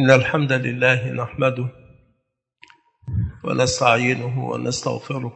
إن الحمد لله نحمده ونستعينه ونستغفره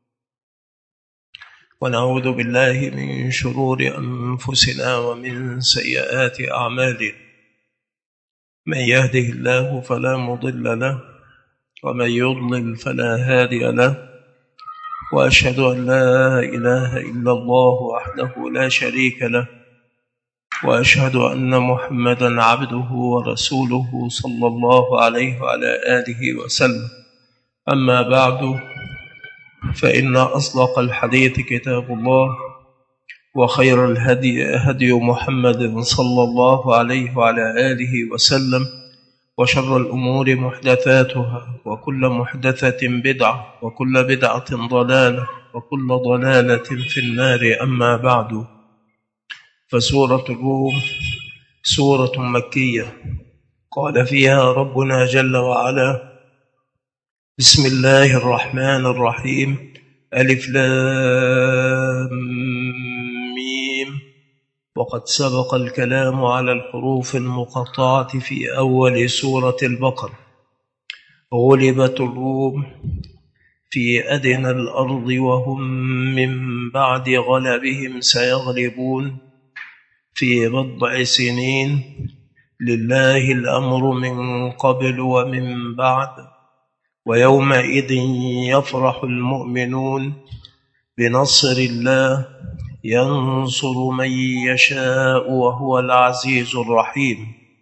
ونعوذ بالله من شرور أنفسنا ومن سيئات أعمالنا. من يهده الله فلا مضل له ومن يضلل فلا هادي له، وأشهد أن لا إله إلا الله وحده لا شريك له، وأشهد أن محمدا عبده ورسوله صلى الله عليه وعلى آله وسلم. أما بعد، فإن أصدق الحديث كتاب الله، وخير الهدي هدي محمد صلى الله عليه وعلى آله وسلم، وشر الأمور محدثاتها، وكل محدثة بدعة، وكل بدعة ضلالة، وكل ضلالة في النار. أما بعد، فسورة الروم سورة مكية قال فيها ربنا جل وعلا: بسم الله الرحمن الرحيم، ألف لام ميم. وقد سبق الكلام على الحروف المقطعة في أول سورة البقرة. غلبت الروم في أدنى الأرض وهم من بعد غلبهم سيغلبون في بضع سنين، لله الأمر من قبل ومن بعد، ويومئذ يفرح المؤمنون بنصر الله، ينصر من يشاء وهو العزيز الرحيم.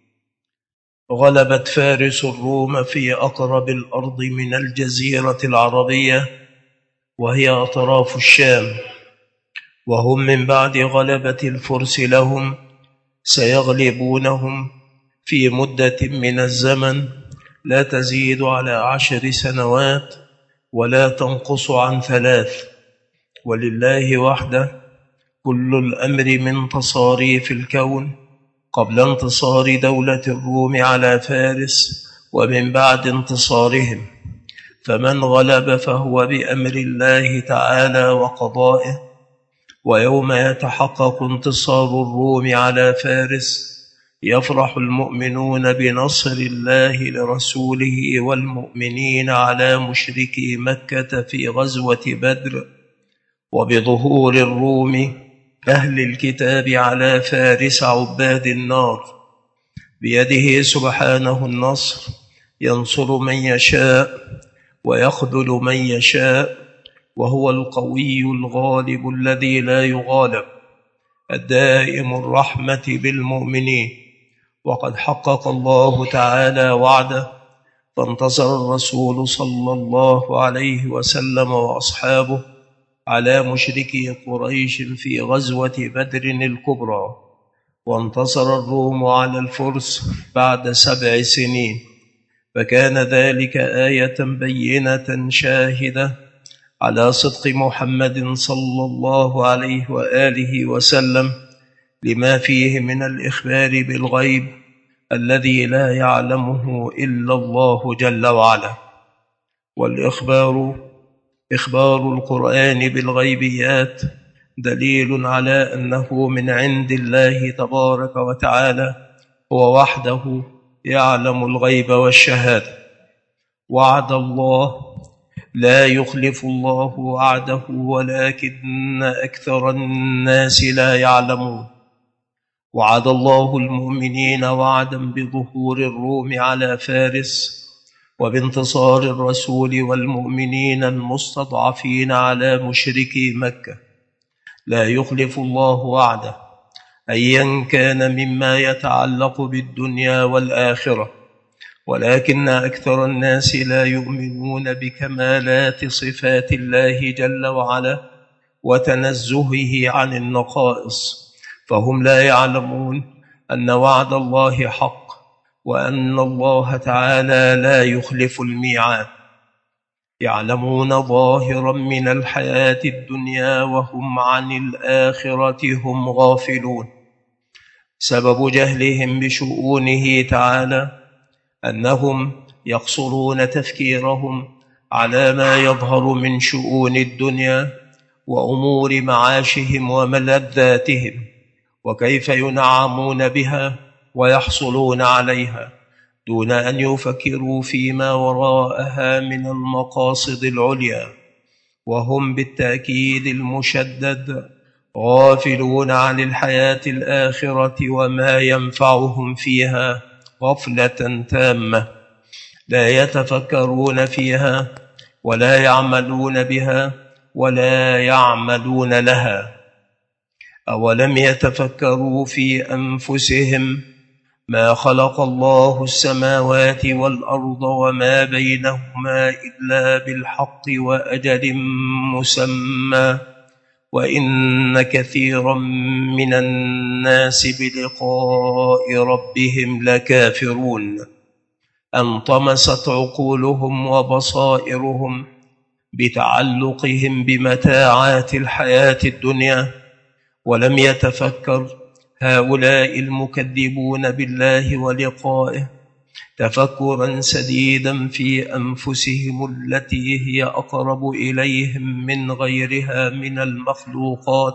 غلبت فارس الروم في أقرب الأرض من الجزيرة العربية، وهي أطراف الشام، وهم من بعد غلبة الفرس لهم سيغلبونهم في مدة من الزمن لا تزيد على 10 سنوات ولا تنقص عن 3. ولله وحده كل الأمر من تصاريف الكون، قبل انتصار دولة الروم على فارس ومن بعد انتصارهم. فمن غلب فهو بأمر الله تعالى وقضائه. ويوم يتحقق انتصار الروم على فارس يفرح المؤمنون بنصر الله لرسوله والمؤمنين على مشركي مكة في غزوة بدر، وبظهور الروم أهل الكتاب على فارس عباد النار. بيده سبحانه النصر، ينصر من يشاء ويخذل من يشاء، وهو القوي الغالب الذي لا يغالب، الدائم الرحمة بالمؤمنين. وقد حقق الله تعالى وعده، فانتصر الرسول صلى الله عليه وسلم وأصحابه على مشركي قريش في غزوة بدر الكبرى، وانتصر الروم على الفرس بعد 7 سنين. فكان ذلك آية بينة شاهدة على صدق محمد صلى الله عليه وآله وسلم، لما فيه من الإخبار بالغيب الذي لا يعلمه إلا الله جل وعلا. والإخبار إخبار القرآن بالغيبيات دليل على أنه من عند الله تبارك وتعالى، هو وحده يعلم الغيب والشهادة. وعد الله لا يخلف الله وعده، ولكن أكثر الناس لا يعلمون. وعد الله المؤمنين وعدا بظهور الروم على فارس، وبانتصار الرسول والمؤمنين المستضعفين على مشركي مكة. لا يخلف الله وعده، أيا كان مما يتعلق بالدنيا والآخرة، ولكن أكثر الناس لا يؤمنون بكمالات صفات الله جل وعلا وتنزهه عن النقائص، فهم لا يعلمون أن وعد الله حق، وأن الله تعالى لا يخلف الميعاد. يعلمون ظاهرا من الحياة الدنيا وهم عن الآخرة هم غافلون. سبب جهلهم بشؤونه تعالى أنهم يقصرون تفكيرهم على ما يظهر من شؤون الدنيا وأمور معاشهم وملذاتهم، وكيف ينعمون بها ويحصلون عليها، دون أن يفكروا فيما وراءها من المقاصد العليا، وهم بالتأكيد المشدد غافلون عن الحياة الآخرة وما ينفعهم فيها غفلة تامة، لا يتفكرون فيها ولا يعملون بها ولا يعملون لها. أولم يتفكروا في أنفسهم ما خلق الله السماوات والأرض وما بينهما إلا بالحق وأجل مسمى، وإن كثيرا من الناس بلقاء ربهم لكافرون. انطمست عقولهم وبصائرهم بتعلقهم بمتاعات الحياة الدنيا، ولم يتفكر هؤلاء المكذبون بالله ولقائه تفكرا سديدا في أنفسهم التي هي أقرب إليهم من غيرها من المخلوقات،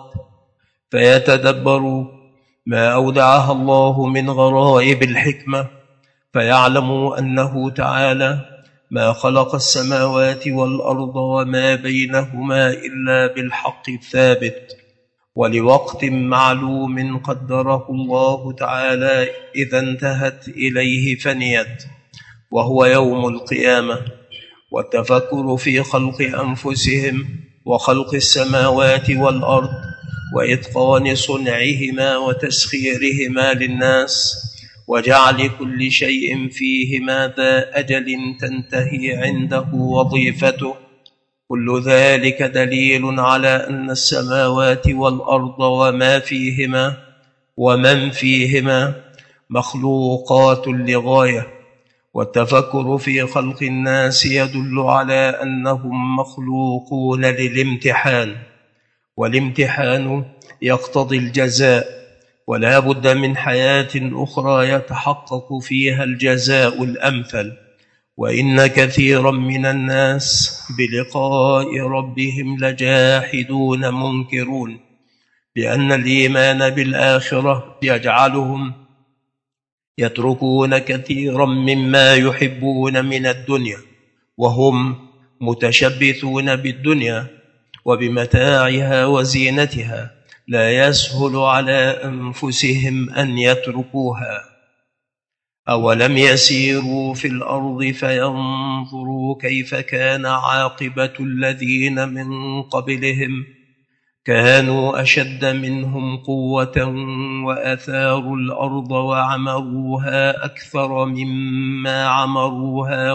فيتدبروا ما أودعها الله من غرائب الحكمة، فيعلموا أنه تعالى ما خلق السماوات والأرض وما بينهما إلا بالحق الثابت ولوقت معلوم قدره الله تعالى إذا انتهت إليه فنيت، وهو يوم القيامة. والتفكر في خلق أنفسهم وخلق السماوات والأرض وإتقان صنعهما وتسخيرهما للناس وجعل كل شيء فيهما ذا أجل تنتهي عنده وظيفته، كل ذلك دليل على أن السماوات والأرض وما فيهما ومن فيهما مخلوقات لغاية. والتفكر في خلق الناس يدل على أنهم مخلوقون للامتحان، والامتحان يقتضي الجزاء، ولا بد من حياة أخرى يتحقق فيها الجزاء الأمثل. وإن كثيرا من الناس بلقاء ربهم لجاحدون منكرون، لأن الإيمان بالآخرة يجعلهم يتركون كثيرا مما يحبون من الدنيا، وهم متشبثون بالدنيا وبمتاعها وزينتها، لا يسهل على أنفسهم أن يتركوها. أولم يسيروا في الأرض فينظروا كيف كان عاقبة الذين من قبلهم، كانوا أشد منهم قوة وأثاروا الأرض وعمروها أكثر مما عمروها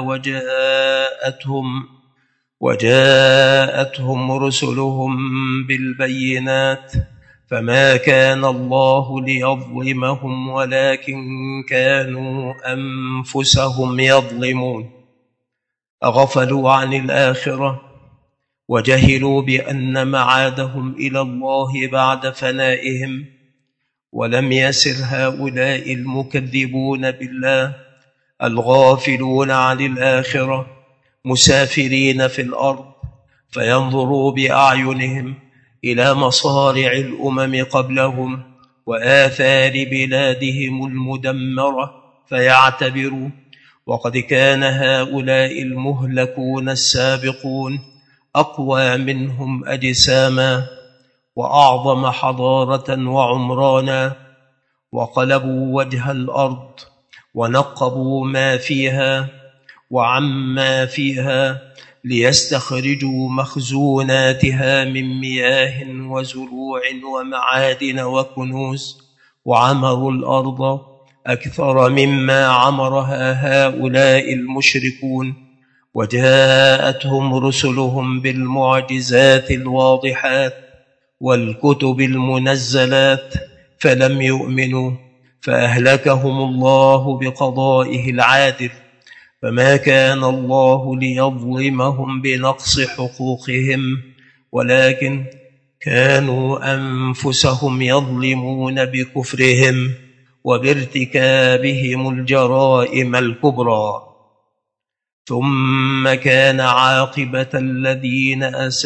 وجاءتهم رسلهم بالبينات، فما كان الله ليظلمهم ولكن كانوا أنفسهم يظلمون. أغفلوا عن الآخرة وجهلوا بأن معادهم إلى الله بعد فنائهم، ولم يسر هؤلاء المكذبون بالله الغافلون عن الآخرة مسافرين في الأرض فينظروا بأعينهم إلى مصارع الأمم قبلهم وآثار بلادهم المدمرة فيعتبروا، وقد كان هؤلاء المهلكون السابقون أقوى منهم أجساما وأعظم حضارة وعمرانا، وقلبوا وجه الأرض ونقبوا ما فيها وعما فيها ليستخرجوا مخزوناتها من مياه وزروع ومعادن وكنوز، وعمروا الأرض أكثر مما عمرها هؤلاء المشركون، وجاءتهم رسلهم بالمعجزات الواضحات والكتب المنزلات فلم يؤمنوا، فأهلكهم الله بقضائه العادل. فما كان الله ليظلمهم بنقص حقوقهم، ولكن كانوا أنفسهم يظلمون بكفرهم وبارتكابهم الجرائم الكبرى. ثم كان عاقبة الذين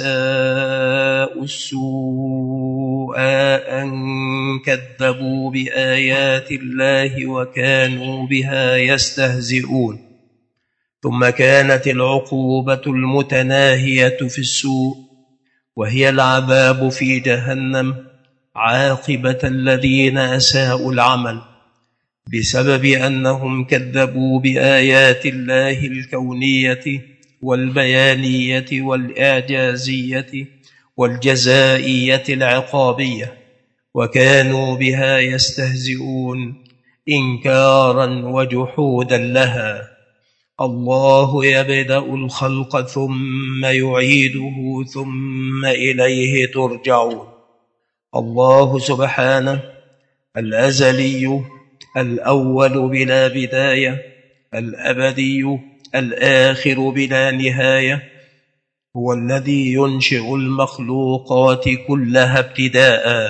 أساءوا السوء أن كذبوا بآيات الله وكانوا بها يستهزئون. ثم كانت العقوبة المتناهية في السوء وهي العذاب في جهنم عاقبة الذين أساءوا العمل بسبب أنهم كذبوا بآيات الله الكونية والبيانية والإعجازية والجزائية العقابية، وكانوا بها يستهزئون إنكارا وجحودا لها. الله يبدأ الخلق ثم يعيده ثم إليه ترجعون. الله سبحانه الأزلي الأول بلا بداية، الأبدي الآخر بلا نهاية، هو الذي ينشئ المخلوقات كلها ابتداء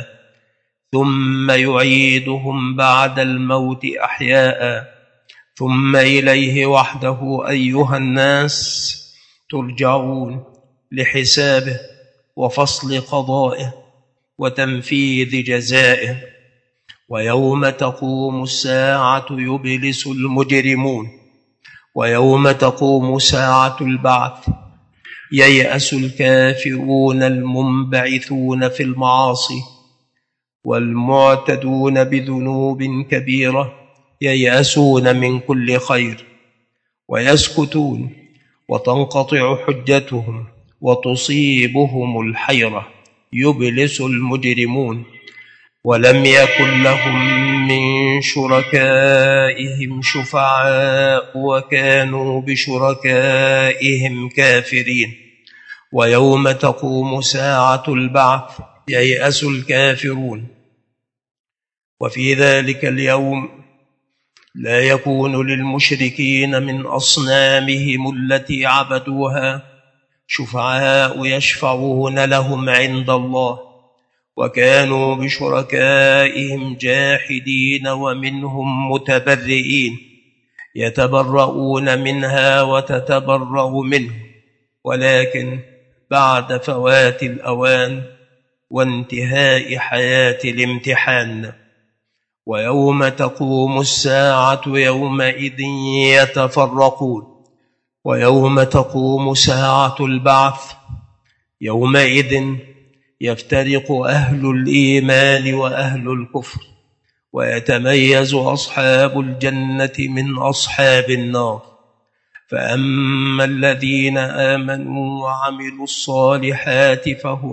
ثم يعيدهم بعد الموت أحياء، ثم إليه وحده أيها الناس ترجعون لحسابه وفصل قضائه وتنفيذ جزائه. ويوم تقوم الساعة يبلس المجرمون، ويوم تقوم ساعة البعث ييأس الكافرون المنبعثون في المعاصي والمعتدون بذنوب كبيرة ييأسون من كل خير ويسكتون وتنقطع حجتهم وتصيبهم الحيرة. يبلس المجرمون ولم يكن لهم من شركائهم شفعاء وكانوا بشركائهم كافرين. ويوم تقوم ساعة البعث ييأس الكافرون. وفي ذلك اليوم لا يكون للمشركين من أصنامهم التي عبدوها شفعاء يشفعون لهم عند الله، وكانوا بشركائهم جاحدين ومنهم متبرئين، يتبرؤون منها وتتبرأ منه، ولكن بعد فوات الأوان وانتهاء حياة الامتحان. ويوم تقوم الساعة يومئذ يتفرقون. ويوم تقوم ساعة البعث يومئذ يفترق أهل الإيمان وأهل الكفر، ويتميز أصحاب الجنة من أصحاب النار. فأما الذين آمنوا وعملوا الصالحات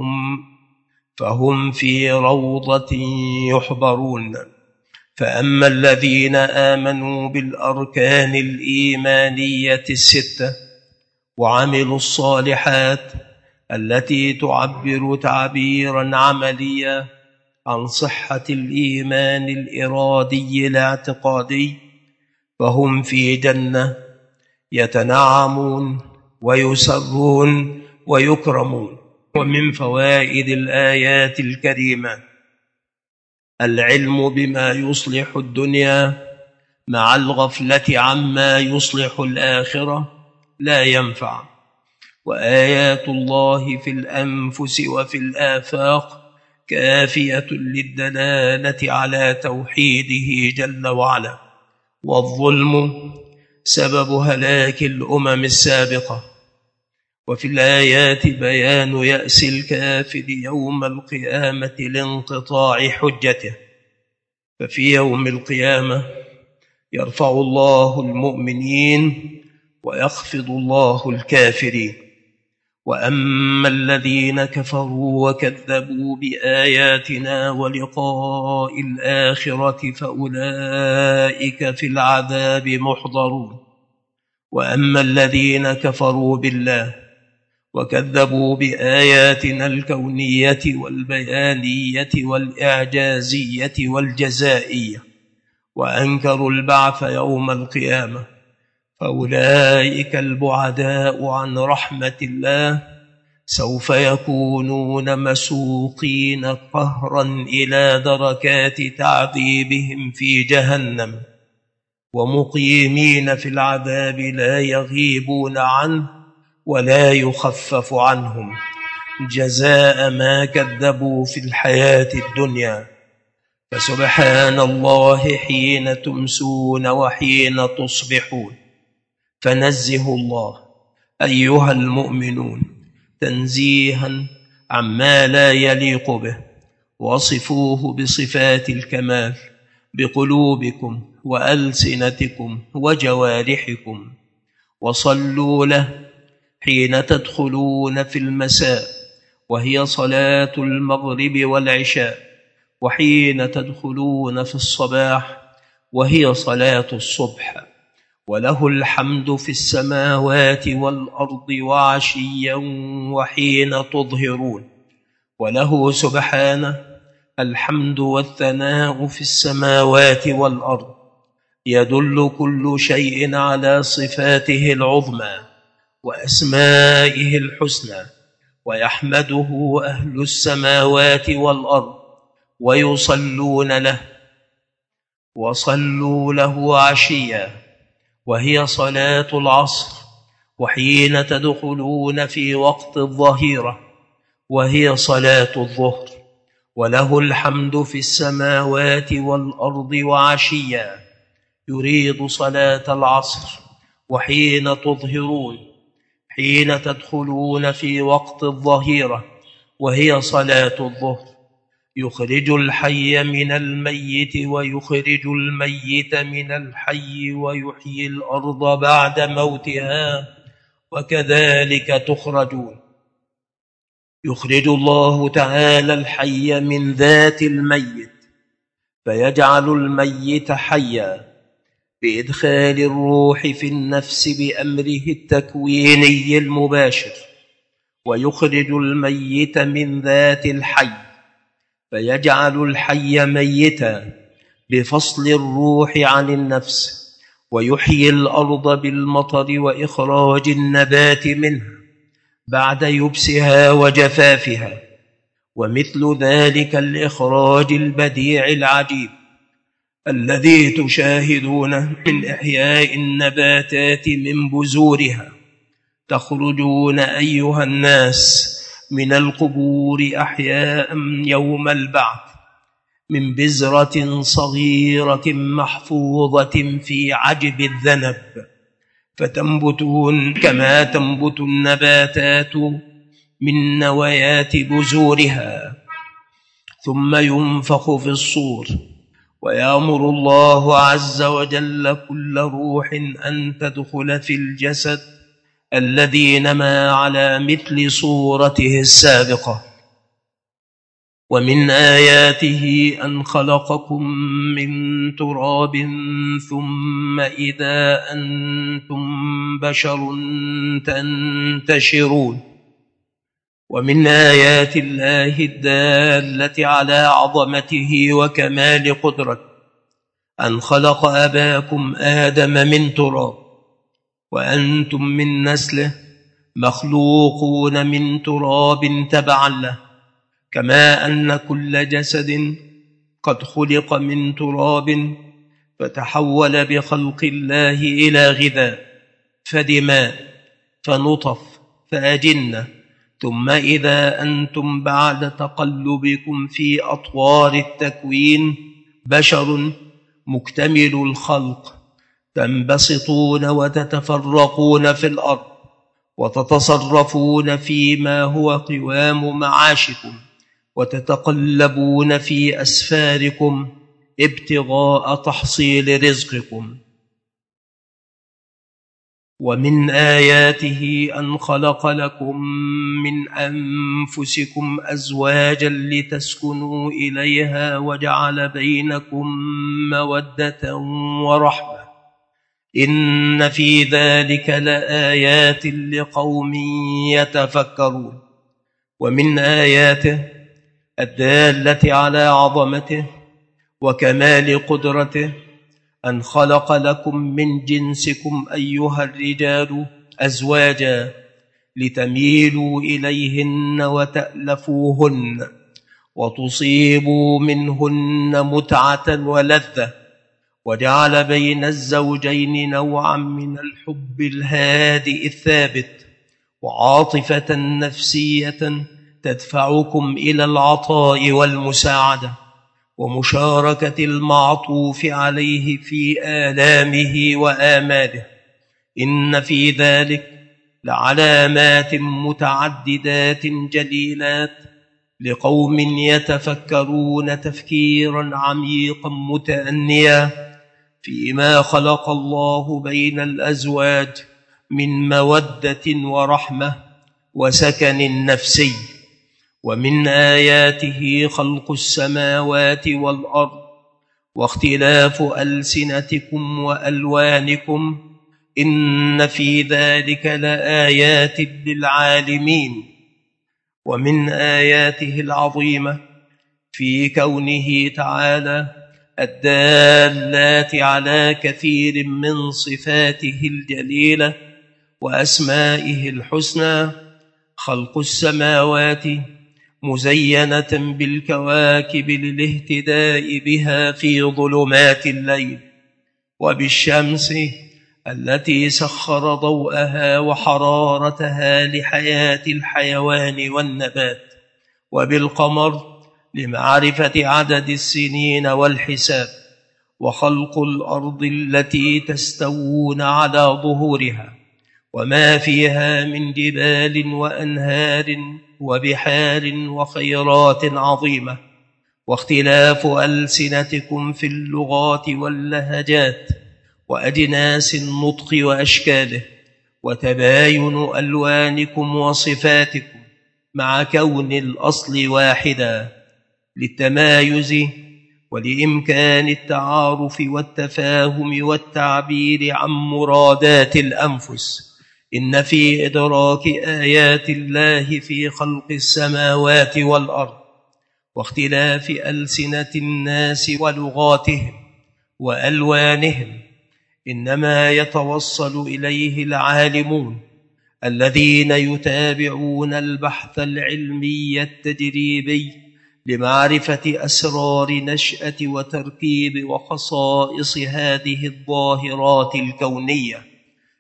فهم في روضة يحبرون. فأما الذين آمنوا بالأركان الإيمانية الستة وعملوا الصالحات التي تعبر تعبيرا عمليا عن صحة الإيمان الإرادي الاعتقادي، فهم في جنة يتنعمون ويسرون ويكرمون. ومن فوائد الآيات الكريمة العلم بما يصلح الدنيا مع الغفلة عما يصلح الآخرة لا ينفع. وآيات الله في الأنفس وفي الآفاق كافية للدلالة على توحيده جل وعلا. والظلم سبب هلاك الأمم السابقة. وفي الآيات بيان يأس الكافر يوم القيامة لانقطاع حجته. ففي يوم القيامة يرفع الله المؤمنين ويخفض الله الكافرين. وأما الذين كفروا وكذبوا بآياتنا ولقاء الآخرة فأولئك في العذاب محضرون. وأما الذين كفروا بالله وكذبوا بآياتنا الكونية والبيانية والإعجازية والجزائية وأنكروا البعث يوم القيامة فأولئك البعداء عن رحمة الله سوف يكونون مسوقين قهرا إلى دركات تعذيبهم في جهنم. ومقيمين في العذاب لا يغيبون عنه ولا يخفف عنهم جزاء ما كذبوا في الحياة الدنيا. فسبحان الله حين تمسون وحين تصبحون. فنزه الله أيها المؤمنون تنزيها عما لا يليق به، وصفوه بصفات الكمال بقلوبكم وألسنتكم وجوارحكم، وصلوا له حين تدخلون في المساء وهي صلاة المغرب والعشاء، وحين تدخلون في الصباح وهي صلاة الصبح. وله الحمد في السماوات والأرض وعشيا وحين تظهرون. وله سبحانه الحمد والثناء في السماوات والأرض، يدل كل شيء على صفاته العظمى وأسمائه الحسنى، ويحمده أهل السماوات والأرض ويصلون له. وصلوا له عشيا وهي صلاة العصر، وحين تدخلون في وقت الظهيرة وهي صلاة الظهر. وله الحمد في السماوات والأرض وعشيا، يريد صلاة العصر وحين تظهرون، حين تدخلون في وقت الظهيرة وهي صلاة الظهر. يخرج الحي من الميت ويخرج الميت من الحي ويحيي الأرض بعد موتها وكذلك تخرجون. يخرج الله تعالى الحي من ذات الميت فيجعل الميت حيا بإدخال الروح في النفس بأمره التكويني المباشر، ويخرج الميت من ذات الحي فيجعل الحي ميتا بفصل الروح عن النفس، ويحيي الأرض بالمطر وإخراج النبات منها بعد يبسها وجفافها. ومثل ذلك الإخراج البديع العجيب الذي تشاهدونه من إحياء النباتات من بذورها. تخرجون أيها الناس من القبور أحياء يوم البعث من بذرة صغيرة محفوظة في عجب الذنب، فتنبتون كما تنبت النباتات من نويات بذورها، ثم ينفخ في الصور، ويأمر الله عز وجل كل روح أن تدخل في الجسد الذي نما على مثل صورته السابقة. ومن آياته أن خلقكم من تراب ثم إذا أنتم بشر تنتشرون. ومن آيات الله الدالة على عظمته وكمال قدرته أن خلق أباكم آدم من تراب، وأنتم من نسله مخلوقون من تراب تبعا له، كما أن كل جسد قد خلق من تراب فتحول بخلق الله إلى غذاء فدماء فنطف فأجنة، ثم إذا أنتم بعد تقلبكم في أطوار التكوين بشر مكتمل الخلق، تنبسطون وتتفرقون في الأرض وتتصرفون فيما هو قوام معاشكم، وتتقلبون في أسفاركم ابتغاء تحصيل رزقكم. ومن آياته أن خلق لكم من أنفسكم أزواجا لتسكنوا إليها وجعل بينكم مودة ورحمة، إن في ذلك لآيات لقوم يتفكرون. ومن آياته الدالة على عظمته وكمال قدرته أن خلق لكم من جنسكم أيها الرجال أزواجا لتميلوا إليهن وتألفوهن وتصيبوا منهن متعة ولذة، وجعل بين الزوجين نوعا من الحب الهادئ الثابت وعاطفة نفسية تدفعكم إلى العطاء والمساعدة ومشاركة المعطوف عليه في آلامه وآماله. إن في ذلك لعلامات متعددات جليلات لقوم يتفكرون تفكيرا عميقا متأنيا فيما خلق الله بين الأزواج من مودة ورحمة وسكن نفسي. ومن آياته خلق السماوات والأرض واختلاف ألسنتكم وألوانكم إن في ذلك لآيات للعالمين. ومن آياته العظيمة في كونه تعالى الدالات على كثير من صفاته الجليلة وأسمائه الحسنى خلق السماوات مزينة بالكواكب للاهتداء بها في ظلمات الليل، وبالشمس التي سخر ضوءها وحرارتها لحياة الحيوان والنبات، وبالقمر لمعرفة عدد السنين والحساب، وخلق الأرض التي تستوون على ظهورها وما فيها من جبال وأنهار وبحار وخيرات عظيمة، واختلاف ألسنتكم في اللغات واللهجات وأجناس النطق وأشكاله، وتباين ألوانكم وصفاتكم مع كون الأصل واحدا للتمايز ولإمكان التعارف والتفاهم والتعبير عن مرادات الأنفس. إن في إدراك آيات الله في خلق السماوات والأرض واختلاف ألسنة الناس ولغاتهم وألوانهم إنما يتوصل إليه العالمون الذين يتابعون البحث العلمي التجريبي لمعرفة أسرار نشأة وتركيب وخصائص هذه الظاهرات الكونية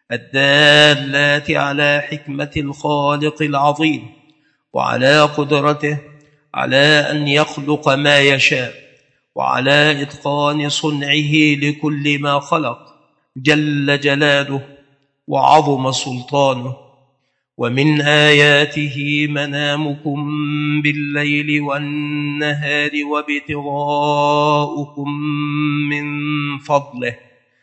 الدالات على حكمة الخالق العظيم وعلى قدرته على أن يخلق ما يشاء وعلى إتقان صنعه لكل ما خلق جل جلاله وعظم سلطانه. ومن آياته منامكم بالليل والنهار وابتغاؤكم من فضله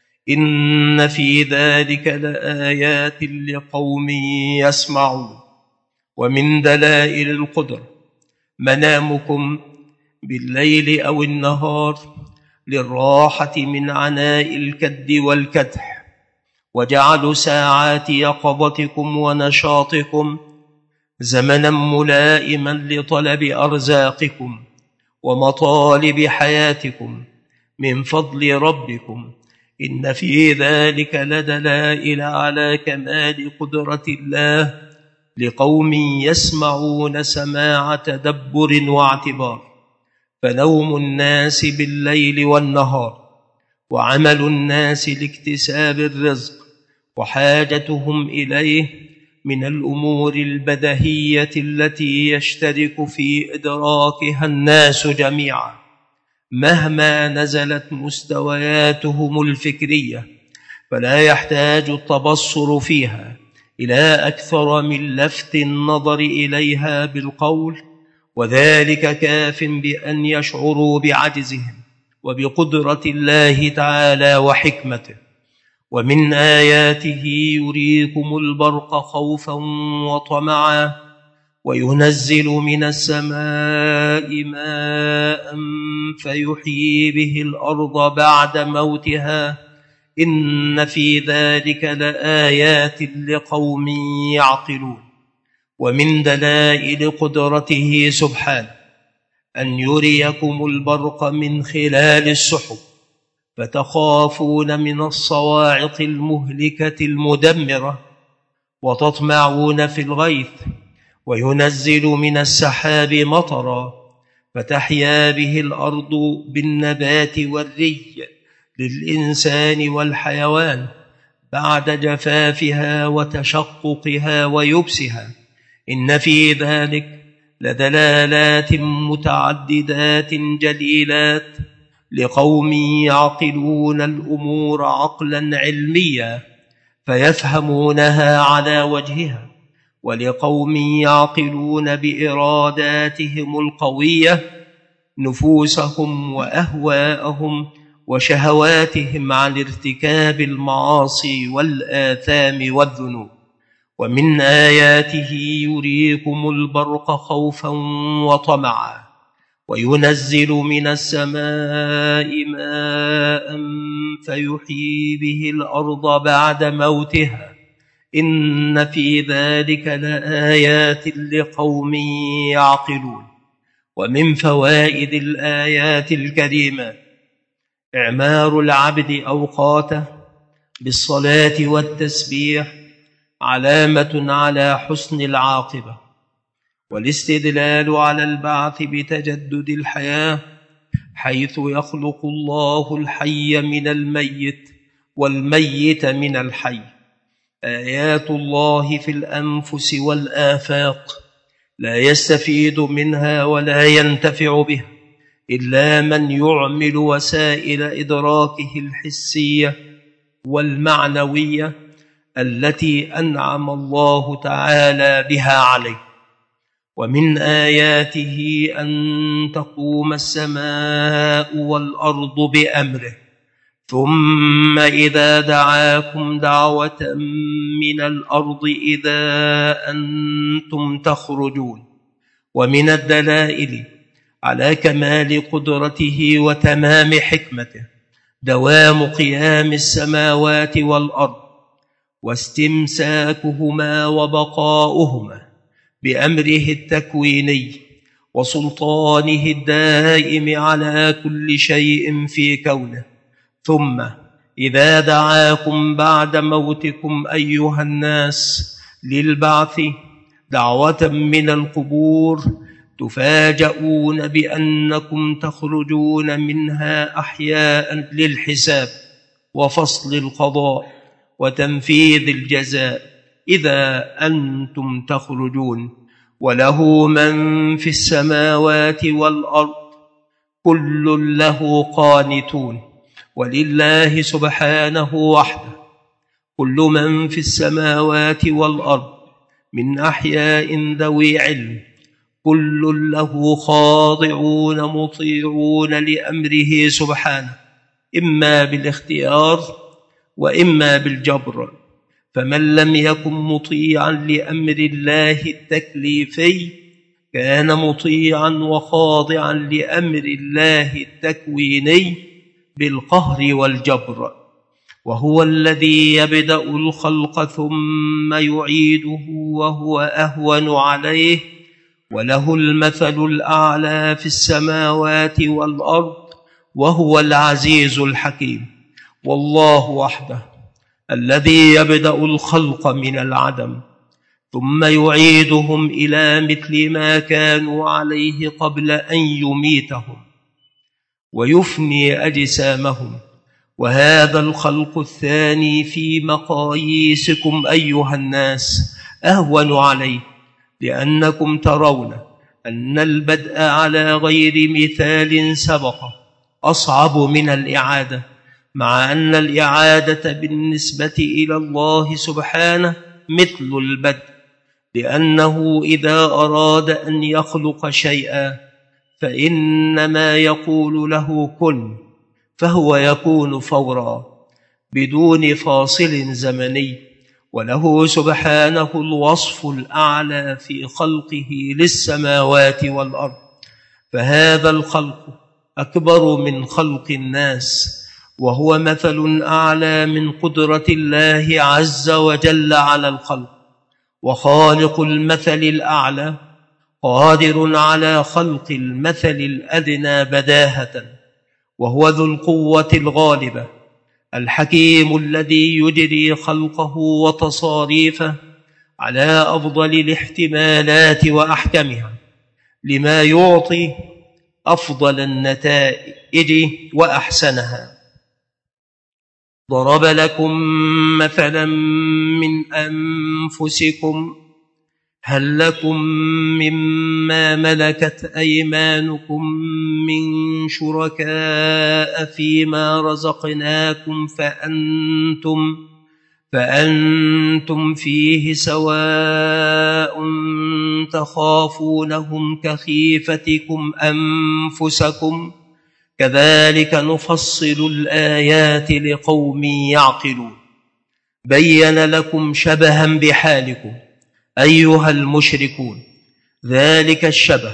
إن في ذلك لآيات لقوم يسمعون. ومن دلائل القدرة منامكم بالليل أو النهار للراحة من عناء الكد والكدح، وجعلوا ساعات يقظتكم ونشاطكم زمنا ملائما لطلب أرزاقكم ومطالب حياتكم من فضل ربكم. إن في ذلك لدلائل على كمال قدرة الله لقوم يسمعون سماع تدبر واعتبار. فنوم الناس بالليل والنهار وعمل الناس لاكتساب الرزق وحاجتهم إليه من الأمور البديهية التي يشترك في إدراكها الناس جميعا مهما نزلت مستوياتهم الفكرية، فلا يحتاج التبصر فيها إلى أكثر من لفت النظر إليها بالقول، وذلك كاف بأن يشعروا بعجزهم وبقدرة الله تعالى وحكمته. ومن آياته يريكم البرق خوفا وطمعا وينزل من السماء ماء فيحيي به الأرض بعد موتها إن في ذلك لآيات لقوم يعقلون. ومن دلائل قدرته سبحانه أن يريكم البرق من خلال السحب فتخافون من الصواعق المهلكة المدمرة وتطمعون في الغيث، وينزل من السحاب مطرا فتحيا به الأرض بالنبات والري للإنسان والحيوان بعد جفافها وتشققها ويبسها. إن في ذلك لدلالات متعددات جليلات لقوم يعقلون الأمور عقلا علميا فيفهمونها على وجهها، ولقوم يعقلون بإراداتهم القوية نفوسهم وأهواءهم وشهواتهم عن ارتكاب المعاصي والآثام والذنوب. ومن آياته يريكم البرق خوفا وطمعا وينزل من السماء ماء فيحيي به الأرض بعد موتها إن في ذلك لآيات لقوم يعقلون. ومن فوائد الآيات الكريمة إعمار العبد أوقاته بالصلاة والتسبيح علامة على حسن العاقبة، والاستدلال على البعث بتجدد الحياة حيث يخلق الله الحي من الميت والميت من الحي. آيات الله في الأنفس والآفاق لا يستفيد منها ولا ينتفع بها إلا من يعمل وسائل إدراكه الحسية والمعنوية التي أنعم الله تعالى بها عليه. ومن آياته أن تقوم السماء والأرض بأمره ثم إذا دعاكم دعوة من الأرض إذا أنتم تخرجون. ومن الدلائل على كمال قدرته وتمام حكمته دوام قيام السماوات والأرض واستمساكهما وبقاؤهما بأمره التكويني وسلطانه الدائم على كل شيء في كونه. ثم إذا دعاكم بعد موتكم أيها الناس للبعث دعوة من القبور تفاجؤون بأنكم تخرجون منها أحياء للحساب وفصل القضاء وتنفيذ الجزاء إذا أنتم تخرجون. وله من في السماوات والأرض كل له قانتون ولله سبحانه وحده كل من في السماوات والأرض من أحياء ذوي علم كل له خاضعون مطيعون لأمره سبحانه إما بالاختيار وإما بالجبر. فمن لم يكن مطيعا لأمر الله التكليفي كان مطيعا وخاضعا لأمر الله التكويني بالقهر والجبر. وهو الذي يبدأ الخلق ثم يعيده وهو أهون عليه وله المثل الأعلى في السماوات والأرض وهو العزيز الحكيم. والله وحده الذي يبدأ الخلق من العدم ثم يعيدهم إلى مثل ما كانوا عليه قبل أن يميتهم ويفني أجسامهم. وهذا الخلق الثاني في مقاييسكم أيها الناس أهون عليه لأنكم ترون أن البدء على غير مثال سبق أصعب من الإعادة، مع أن الإعادة بالنسبة إلى الله سبحانه مثل البدء، لأنه إذا أراد أن يخلق شيئا فإنما يقول له كن فهو يكون فورا بدون فاصل زمني. وله سبحانه الوصف الأعلى في خلقه للسماوات والأرض، فهذا الخلق أكبر من خلق الناس وهو مثل أعلى من قدرة الله عز وجل على الخلق. وخالق المثل الأعلى قادر على خلق المثل الأدنى بداهة، وهو ذو القوة الغالبة الحكيم الذي يجري خلقه وتصاريفه على أفضل الاحتمالات وأحكمها لما يعطي أفضل النتائج وأحسنها. ضرب لكم مثلا من أنفسكم هل لكم مما ملكت أيمانكم من شركاء فيما رزقناكم فأنتم فيه سواء تخافونهم كخيفتكم أنفسكم كذلك نفصل الآيات لقوم يعقلون بين لكم شبها بحالكم أيها المشركون ذلك الشبه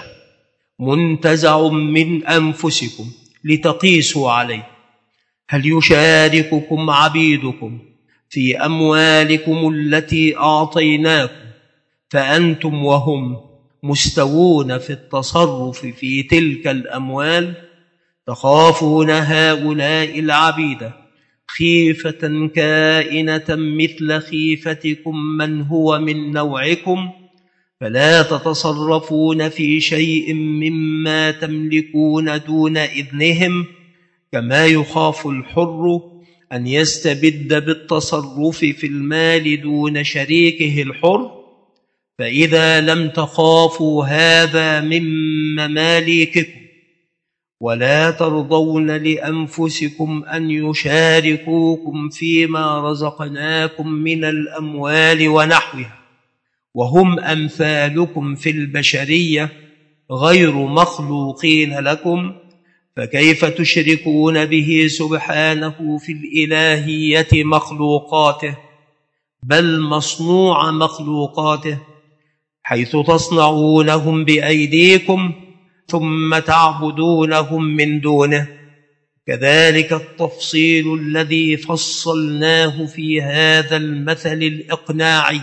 منتزع من أنفسكم لتقيسوا عليه هل يشارككم عبيدكم في أموالكم التي أعطيناكم فأنتم وهم مستوون في التصرف في تلك الأموال تخافون هؤلاء العبيد خيفة كائنة مثل خيفتكم من هو من نوعكم فلا تتصرفون في شيء مما تملكون دون إذنهم كما يخاف الحر أن يستبد بالتصرف في المال دون شريكه الحر فإذا لم تخافوا هذا من مماليككم ولا ترضون لأنفسكم أن يشاركوكم فيما رزقناكم من الأموال ونحوها وهم أمثالكم في البشرية غير مخلوقين لكم فكيف تشركون به سبحانه في الإلهية مخلوقاته بل مصنوع مخلوقاته حيث تصنعونهم بأيديكم ثم تعبدونهم من دونه كذلك التفصيل الذي فصلناه في هذا المثل الإقناعي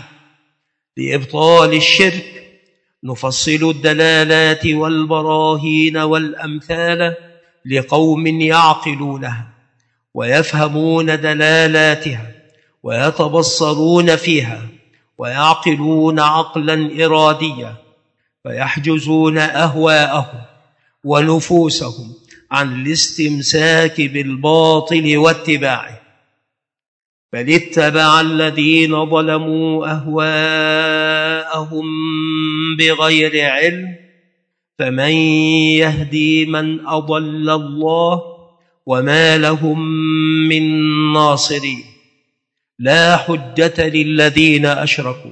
لإبطال الشرك نفصل الدلالات والبراهين والأمثال لقوم يعقلونها ويفهمون دلالاتها ويتبصرون فيها ويعقلون عقلا إراديا فيحجزون أهواءهم ونفوسهم عن الاستمساك بالباطل واتباعه بل اتبع الذين ظلموا أهواءهم بغير علم فمن يهدي من أضل الله وما لهم من ناصرين لا حجة للذين أشركوا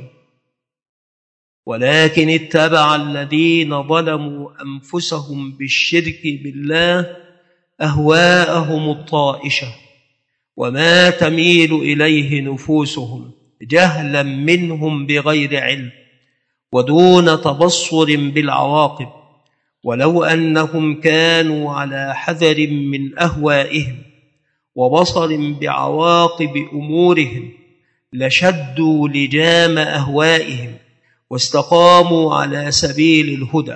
ولكن اتبع الذين ظلموا أنفسهم بالشرك بالله أهواءهم الطائشة وما تميل إليه نفوسهم جهلا منهم بغير علم ودون تبصر بالعواقب ولو أنهم كانوا على حذر من أهوائهم وبصر بعواقب أمورهم لشدوا لجام أهوائهم واستقاموا على سبيل الهدى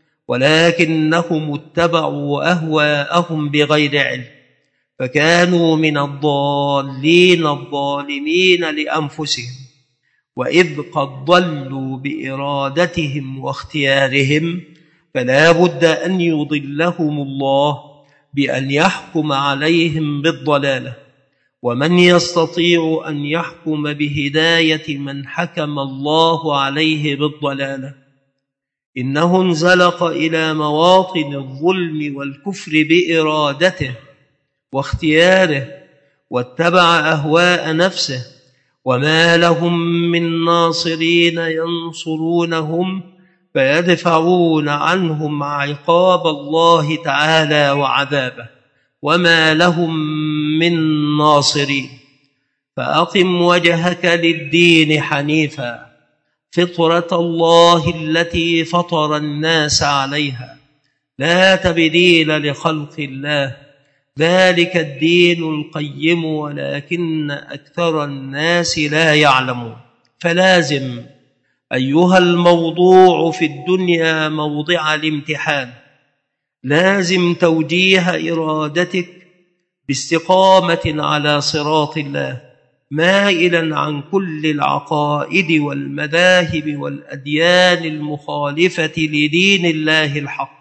ولكنهم اتبعوا أهواءهم بغير علم فكانوا من الضالين الظالمين لأنفسهم وإذ قد ضلوا بإرادتهم واختيارهم فلا بد أن يضلهم الله بأن يحكم عليهم بالضلالة ومن يستطيع أن يحكم بهداية من حكم الله عليه بالضلالة إنه انزلق إلى مواطن الظلم والكفر بإرادته واختياره واتبع أهواء نفسه وما لهم من ناصرين ينصرونهم فيدفعون عنهم عقاب الله تعالى وعذابه وما لهم من ناصرين فأقم وجهك للدين حنيفا فطرة الله التي فطر الناس عليها لا تبديل لخلق الله ذلك الدين القيم ولكن أكثر الناس لا يعلمون فلازم أيها الموضوع في الدنيا موضع الامتحان لازم توجيه إرادتك باستقامة على صراط الله مائلا عن كل العقائد والمذاهب والأديان المخالفة لدين الله الحق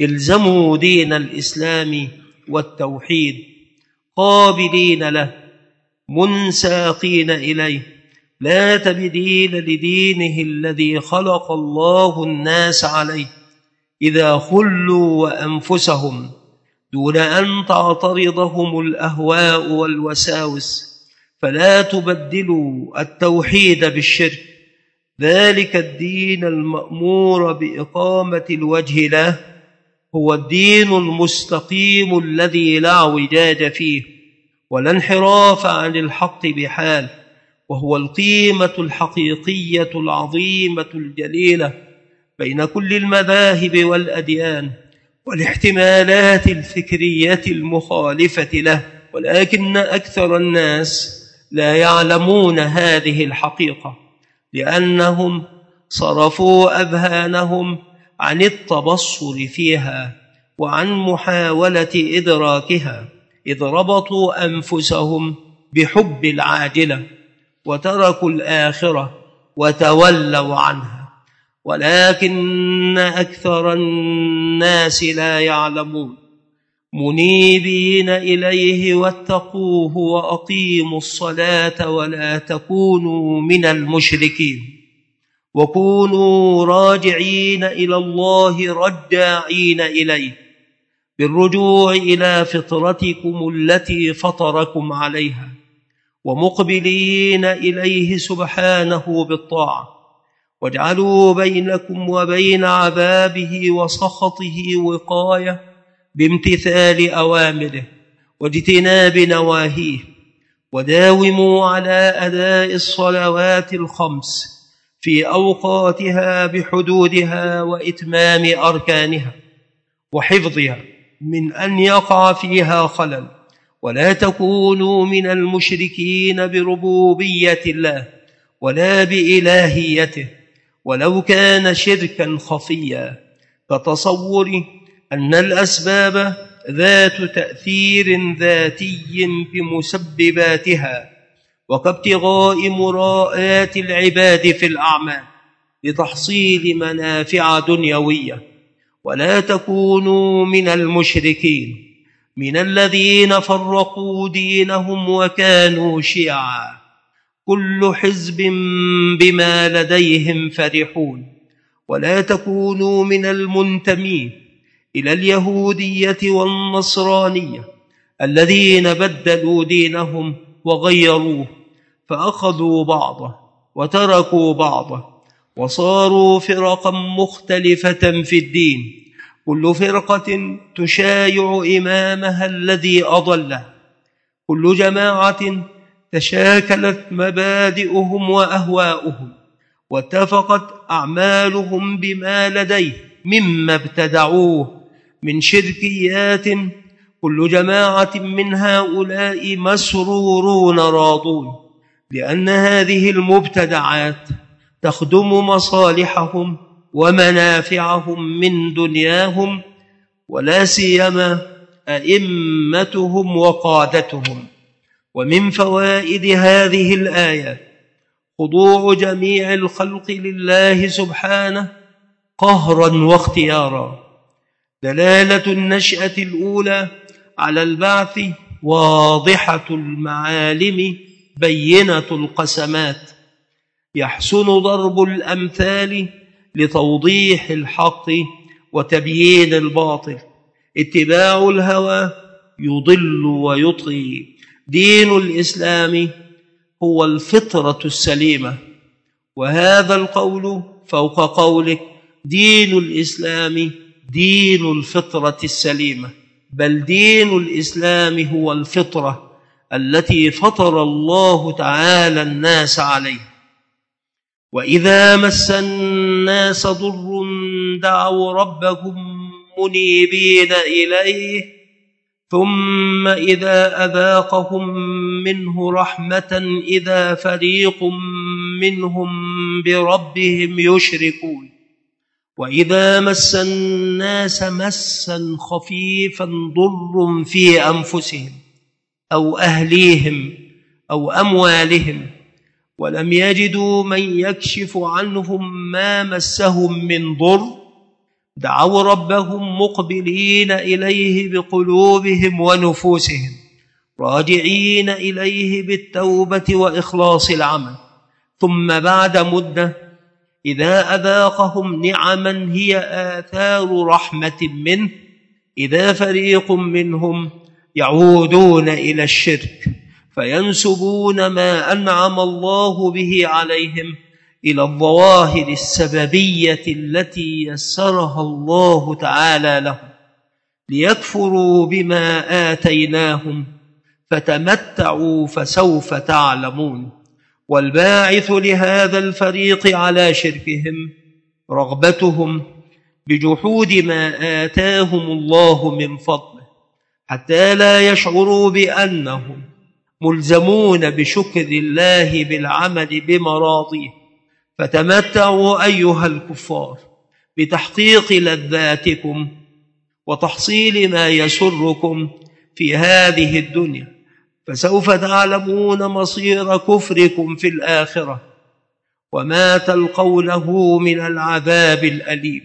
الزموا دين الإسلام والتوحيد قابلين له منساقين إليه، لا تبديل لدينه الذي خلق الله الناس عليه، إذا خلوا وأنفسهم دون أن تعترضهم الأهواء والوساوس، فلا تبدلوا التوحيد بالشرك. ذلك الدين المأمور بإقامة الوجه له هو الدين المستقيم الذي لا اعوجاج فيه ولا انحراف عن الحق بحال، وهو القيمة الحقيقية العظيمة الجليلة بين كل المذاهب والأديان والاحتمالات الفكرية المخالفة له، ولكن أكثر الناس لا يعلمون هذه الحقيقة، لأنهم صرفوا أذهانهم عن التبصر فيها وعن محاولة إدراكها، إذ ربطوا أنفسهم بحب العاجلة وتركوا الآخرة وتولوا عنها. ولكن أكثر الناس لا يعلمون، منيبين إليه واتقوه وأقيموا الصلاة ولا تكونوا من المشركين، وكونوا راجعين إلى الله رجاعين إليه بالرجوع إلى فطرتكم التي فطركم عليها، ومقبلين إليه سبحانه بالطاعة، واجعلوا بينكم وبين عذابه وسخطه وقاية بامتثال أوامره واجتناب نواهيه، وداوموا على أداء الصلوات الخمس في أوقاتها بحدودها وإتمام أركانها وحفظها من أن يقع فيها خلل، ولا تكونوا من المشركين بربوبية الله ولا بإلهيته، ولو كان شركا خفيا كتصور أن الأسباب ذات تأثير ذاتي بمسبباتها، وكابتغاء مراءات العباد في الأعمال لتحصيل منافع دنيوية. ولا تكونوا من المشركين من الذين فرقوا دينهم وكانوا شيعا، كل حزب بما لديهم فرحون. ولا تكونوا من المنتمين إلى اليهودية والنصرانية الذين بدلوا دينهم وغيروه، فأخذوا بعضه وتركوا بعضه وصاروا فرقا مختلفة في الدين، كل فرقة تشايع إمامها الذي أضله، كل جماعة تشاكلت مبادئهم وأهواؤهم واتفقت أعمالهم بما لديه مما ابتدعوه من شركيات، كل جماعة من هؤلاء مسرورون راضون، لأن هذه المبتدعات تخدم مصالحهم ومنافعهم من دنياهم، ولا سيما أئمتهم وقادتهم. ومن فوائد هذه الآية خضوع جميع الخلق لله سبحانه قهرا واختيارا، دلالة النشأة الأولى على البعث واضحة المعالم بينة القسمات، يحسن ضرب الأمثال لتوضيح الحق وتبيين الباطل، اتباع الهوى يضل ويطغي. دين الإسلام هو الفطرة السليمة، وهذا القول فوق قولك دين الإسلام دين الفطرة السليمة، بل دين الإسلام هو الفطرة التي فطر الله تعالى الناس عليها. وإذا مس الناس ضر دعوا ربهم منيبين إليه، ثم إذا أذاقهم منه رحمة إذا فريق منهم بربهم يشركون. وإذا مس الناس مسا خفيفا ضر في أنفسهم أو أهليهم أو أموالهم ولم يجدوا من يكشف عنهم ما مسهم من ضر، دعوا ربهم مقبلين إليه بقلوبهم ونفوسهم راجعين إليه بالتوبة وإخلاص العمل. ثم بعد مدة إذا أذاقهم نعما هي آثار رحمة منه، إذا فريق منهم يعودون إلى الشرك فينسبون ما أنعم الله به عليهم إلى الظواهر السببية التي يسرها الله تعالى لهم ليكفروا بما آتيناهم، فتمتعوا فسوف تعلمون. والباعث لهذا الفريق على شركهم رغبتهم بجحود ما آتاهم الله من فضله، حتى لا يشعروا بأنهم ملزمون بشكر الله بالعمل بمراضيه. فتمتعوا أيها الكفار بتحقيق لذاتكم وتحصيل ما يسركم في هذه الدنيا، فسوف تعلمون مصير كفركم في الآخرة وما تلقونه من العذاب الأليم.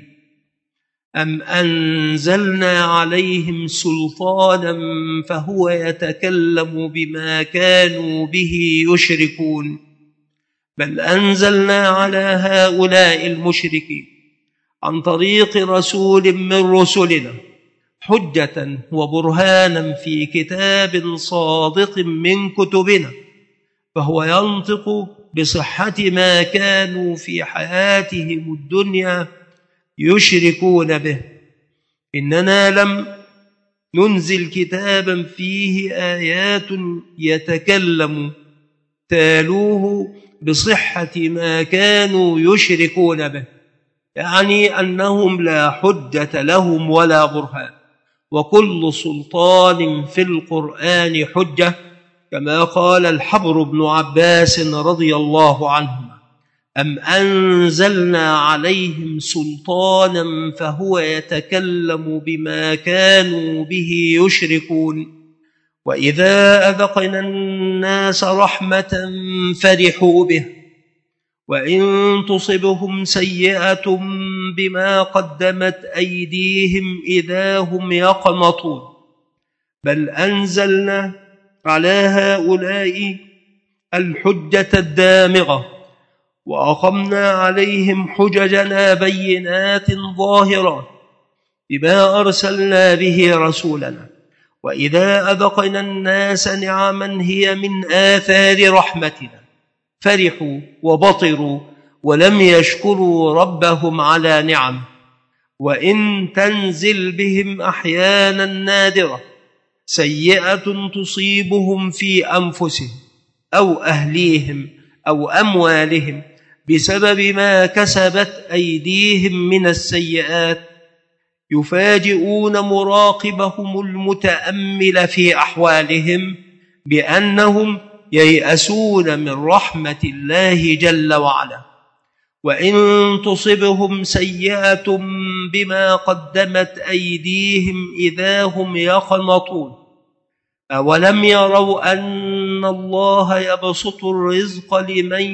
أم أنزلنا عليهم سلطانا فهو يتكلم بما كانوا به يشركون، بل أنزلنا على هؤلاء المشركين عن طريق رسول من رسلنا حجة وبرهانا في كتاب صادق من كتبنا، فهو ينطق بصحة ما كانوا في حياتهم الدنيا يشركون به. إننا لم ننزل كتابا فيه آيات يتكلم تالوه بصحة ما كانوا يشركون به، يعني أنهم لا حجة لهم ولا برهان، وكل سلطان في القرآن حجة، كما قال الحبر بن عباس رضي الله عنهما: أم أنزلنا عليهم سلطانا فهو يتكلم بما كانوا به يشركون. وإذا أذقنا الناس رحمة فرحوا به، وإن تصبهم سيئة بما قدمت أيديهم إذا هم يقنطون. بل أنزلنا على هؤلاء الحجة الدامغة، وأقمنا عليهم حججنا بينات ظاهرات بما أرسلنا به رسولنا. وإذا أذقنا الناس نعما هي من آثار رحمتنا فرحوا وبطروا ولم يشكروا ربهم على نعم. وإن تنزل بهم أحيانا نادرة سيئة تصيبهم في أنفسهم أو أهليهم أو أموالهم بسبب ما كسبت أيديهم من السيئات، يفاجئون مراقبهم المتأمل في أحوالهم بأنهم ييأسون من رحمة الله جل وعلا. وإن تصبهم سيئة بما قدمت أيديهم إذا هم يقنطون. أولم يروا أن الله يبسط الرزق لمن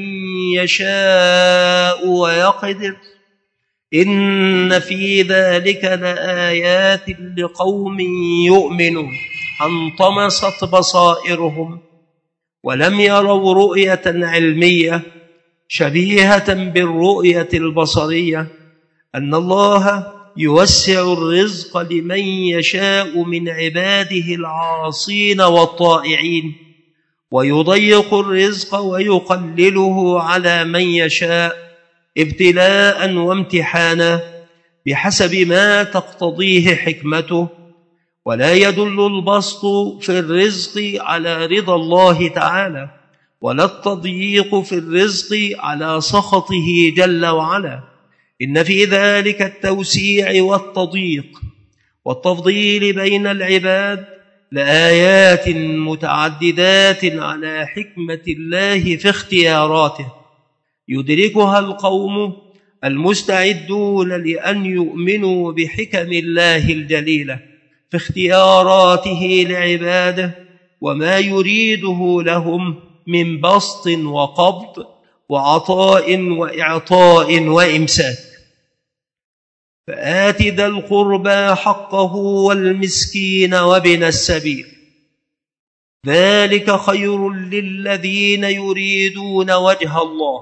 يشاء ويقدر، إن في ذلك لآيات لقوم يؤمنون انطمست بصائرهم. ولم يروا رؤية علمية شبيهة بالرؤية البصرية أن الله يوسع الرزق لمن يشاء من عباده العاصين والطائعين، ويضيق الرزق ويقلله على من يشاء ابتلاء وامتحانا بحسب ما تقتضيه حكمته. ولا يدل البسط في الرزق على رضا الله تعالى، ولا التضييق في الرزق على سخطه جل وعلا. إن في ذلك التوسيع والتضييق والتفضيل بين العباد لآيات متعددات على حكمة الله في اختياراته، يدركها القوم المستعدون لأن يؤمنوا بحكم الله الجليلة في اختياراته لعباده وما يريده لهم من بسط وقبض وعطاء وإعطاء وإمساك. فآت ذا القربى حقه والمسكين وابن السبيل ذلك خير للذين يريدون وجه الله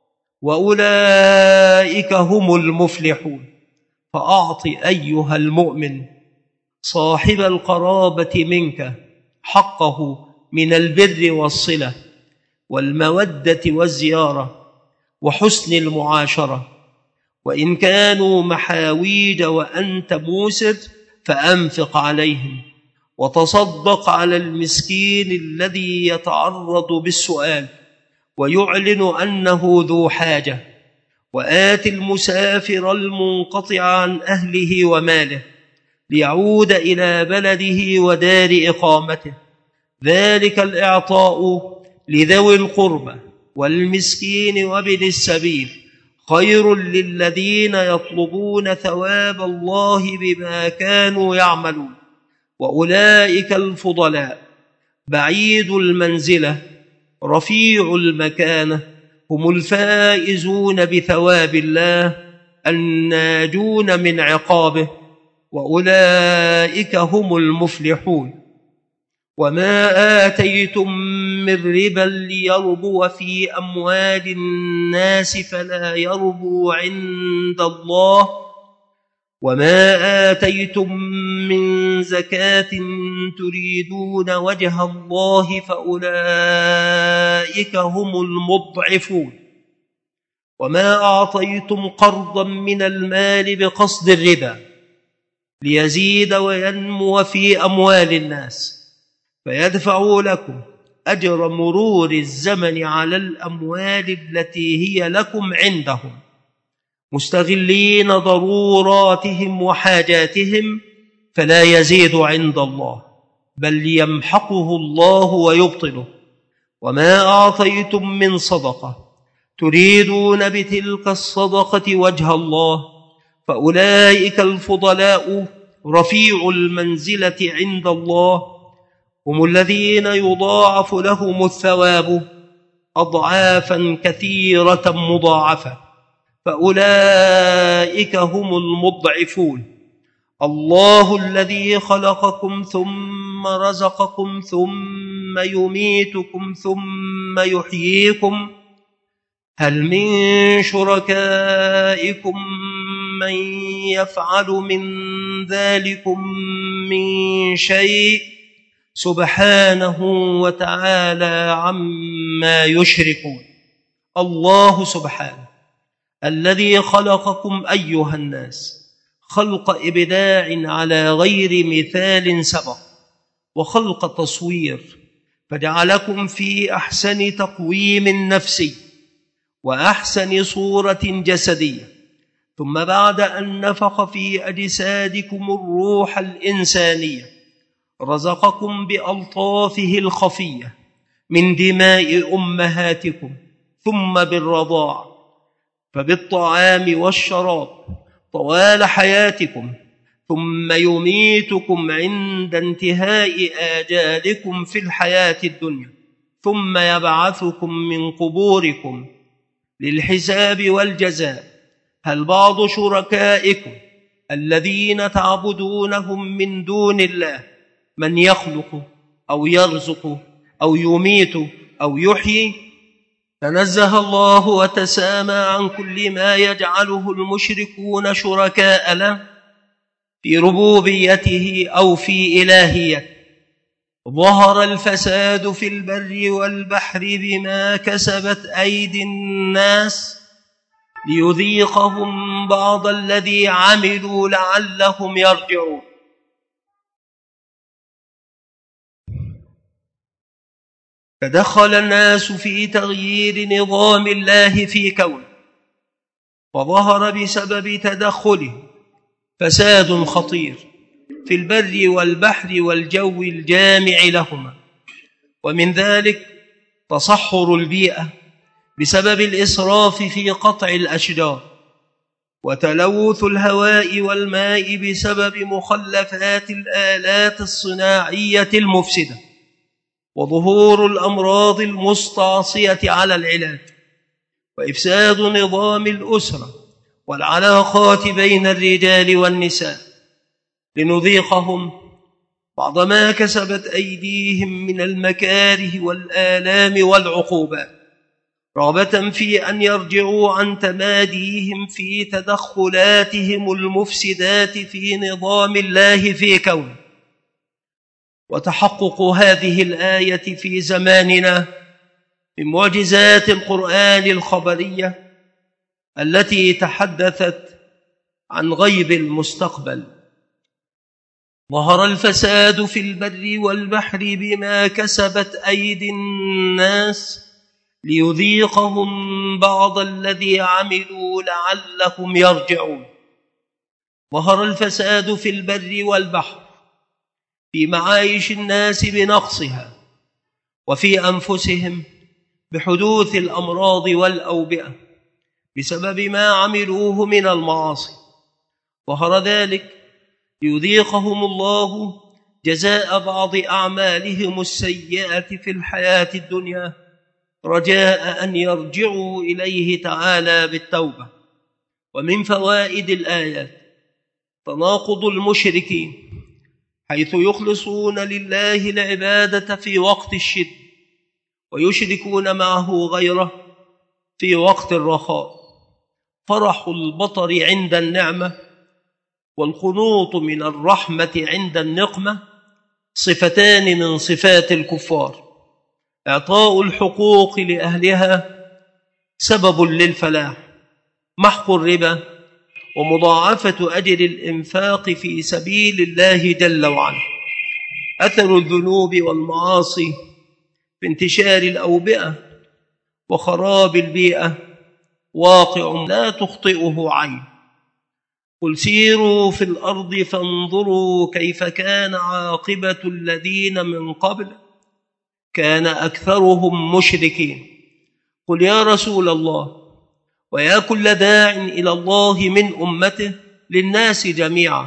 وأولئك هم المفلحون. فأعط أيها المؤمن صاحب القرابة منك حقه من البر والصلة والمودة والزيارة وحسن المعاشرة، وإن كانوا محاويج وأنت موسر فأنفق عليهم، وتصدق على المسكين الذي يتعرض بالسؤال ويعلن أنه ذو حاجة، وآت المسافر المنقطع عن أهله وماله ليعود إلى بلده ودار إقامته. ذلك الإعطاء لذوي القربى والمسكين وابن السبيل خير للذين يطلبون ثواب الله بما كانوا يعملون، وأولئك الفضلاء بعيد المنزلة رفيع المكانة هم الفائزون بثواب الله الناجون من عقابه، وأولئك هم المفلحون. وما آتيتم من ربا ليربو في أموال الناس فلا يربو عند الله، وما آتيتم من زكاة تريدون وجه الله فأولئك هم المضعفون. وما أعطيتم قرضا من المال بقصد الربا ليزيد وينمو في أموال الناس فيدفعوا لكم أجر مرور الزمن على الأموال التي هي لكم عندهم مستغلين ضروراتهم وحاجاتهم فلا يزيد عند الله بل يمحقه الله ويبطله. وما أعطيتم من صدقة تريدون بتلك الصدقة وجه الله فأولئك الفضلاء رفيع المنزلة عند الله هم الذين يضاعف لهم الثواب أضعافا كثيرة مضاعفة فأولئك هم المضعفون. الله الذي خلقكم ثم رزقكم ثم يميتكم ثم يحييكم هل من شركائكم من يفعل من ذلكم من شيء سبحانه وتعالى عما يشركون. الله سبحانه الذي خلقكم أيها الناس خلق إبداع على غير مثال سبق وخلق تصوير فجعلكم في أحسن تقويم نفسي وأحسن صورة جسدية، ثم بعد أن نفخ في أجسادكم الروح الإنسانية رزقكم بألطافه الخفية من دماء أمهاتكم ثم بالرضاع فبالطعام والشراب طوال حياتكم، ثم يميتكم عند انتهاء آجالكم في الحياة الدنيا، ثم يبعثكم من قبوركم للحساب والجزاء. هل بعض شركائكم الذين تعبدونهم من دون الله من يخلق أو يرزق أو يميت أو يحيي؟ تنزه الله وتسامى عن كل ما يجعله المشركون شركاء له في ربوبيته أو في إلهيته. ظهر الفساد في البر والبحر بما كسبت أيدي الناس ليذيقهم بعض الذي عملوا لعلهم يرجعون. تدخل الناس في تغيير نظام الله في كونه، وظهر بسبب تدخله فساد خطير في البر والبحر والجو الجامع لهما، ومن ذلك تصحر البيئة بسبب الإسراف في قطع الأشجار، وتلوث الهواء والماء بسبب مخلفات الآلات الصناعية المفسدة، وظهور الأمراض المستعصية على العلاج، وإفساد نظام الأسرة والعلاقات بين الرجال والنساء لنذيقهم بعض ما كسبت أيديهم من المكاره والآلام والعقوبات، رغبة في أن يرجعوا عن تماديهم في تدخلاتهم المفسدات في نظام الله في كونه. وتحقق هذه الآية في زماننا من معجزات القرآن الخبرية التي تحدثت عن غيب المستقبل. ظهر الفساد في البر والبحر بما كسبت أيدي الناس ليذيقهم بعض الذي عملوا لعلهم يرجعون. ظهر الفساد في البر والبحر في معايش الناس بنقصها، وفي أنفسهم بحدوث الأمراض والأوبئة بسبب ما عملوه من المعاصي. ظهر ذلك ليذيقهم الله جزاء بعض أعمالهم السيئة في الحياة الدنيا، رجاء أن يرجعوا إليه تعالى بالتوبة. ومن فوائد الآيات تناقض المشركين، حيث يخلصون لله العبادة في وقت الشد، ويشركون معه غيره في وقت الرخاء. فرح البطر عند النعمة والقنوط من الرحمة عند النقمة صفتان من صفات الكفار. إعطاء الحقوق لأهلها سبب للفلاح، محق الربا ومضاعفة أجر الإنفاق في سبيل الله جل وعلا. أثر الذنوب والمعاصي في انتشار الأوبئة وخراب البيئة واقع لا تخطئه عين. قل سيروا في الأرض فانظروا كيف كان عاقبة الذين من قبل كان أكثرهم مشركين. قل يا رسول الله ويا كل داع إلى الله من أمته للناس جميعا،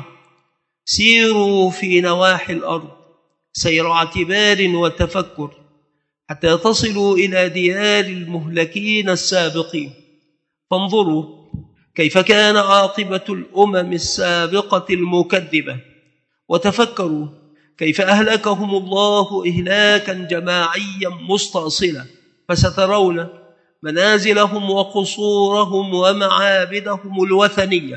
سيروا في نواحي الأرض سير اعتبار وتفكر حتى تصلوا إلى ديار المهلكين السابقين، فانظروا كيف كان عاقبة الأمم السابقة المكذبة، وتفكروا كيف أهلكهم الله إهلاكا جماعيا مستأصلا، فسترون منازلهم وقصورهم ومعابدهم الوثنية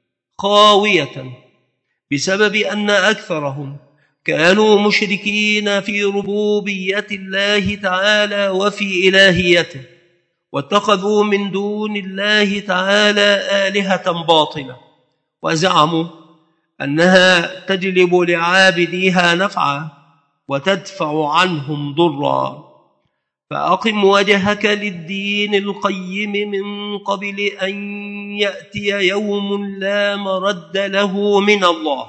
خاوية بسبب أن أكثرهم كانوا مشركين في ربوبية الله تعالى وفي إلهيته، واتخذوا من دون الله تعالى آلهة باطلة، وزعموا أنها تجلب لعابديها نفعا وتدفع عنهم ضرا. فأقم وجهك للدين القيم من قبل أن يأتي يوم لا مرد له من الله،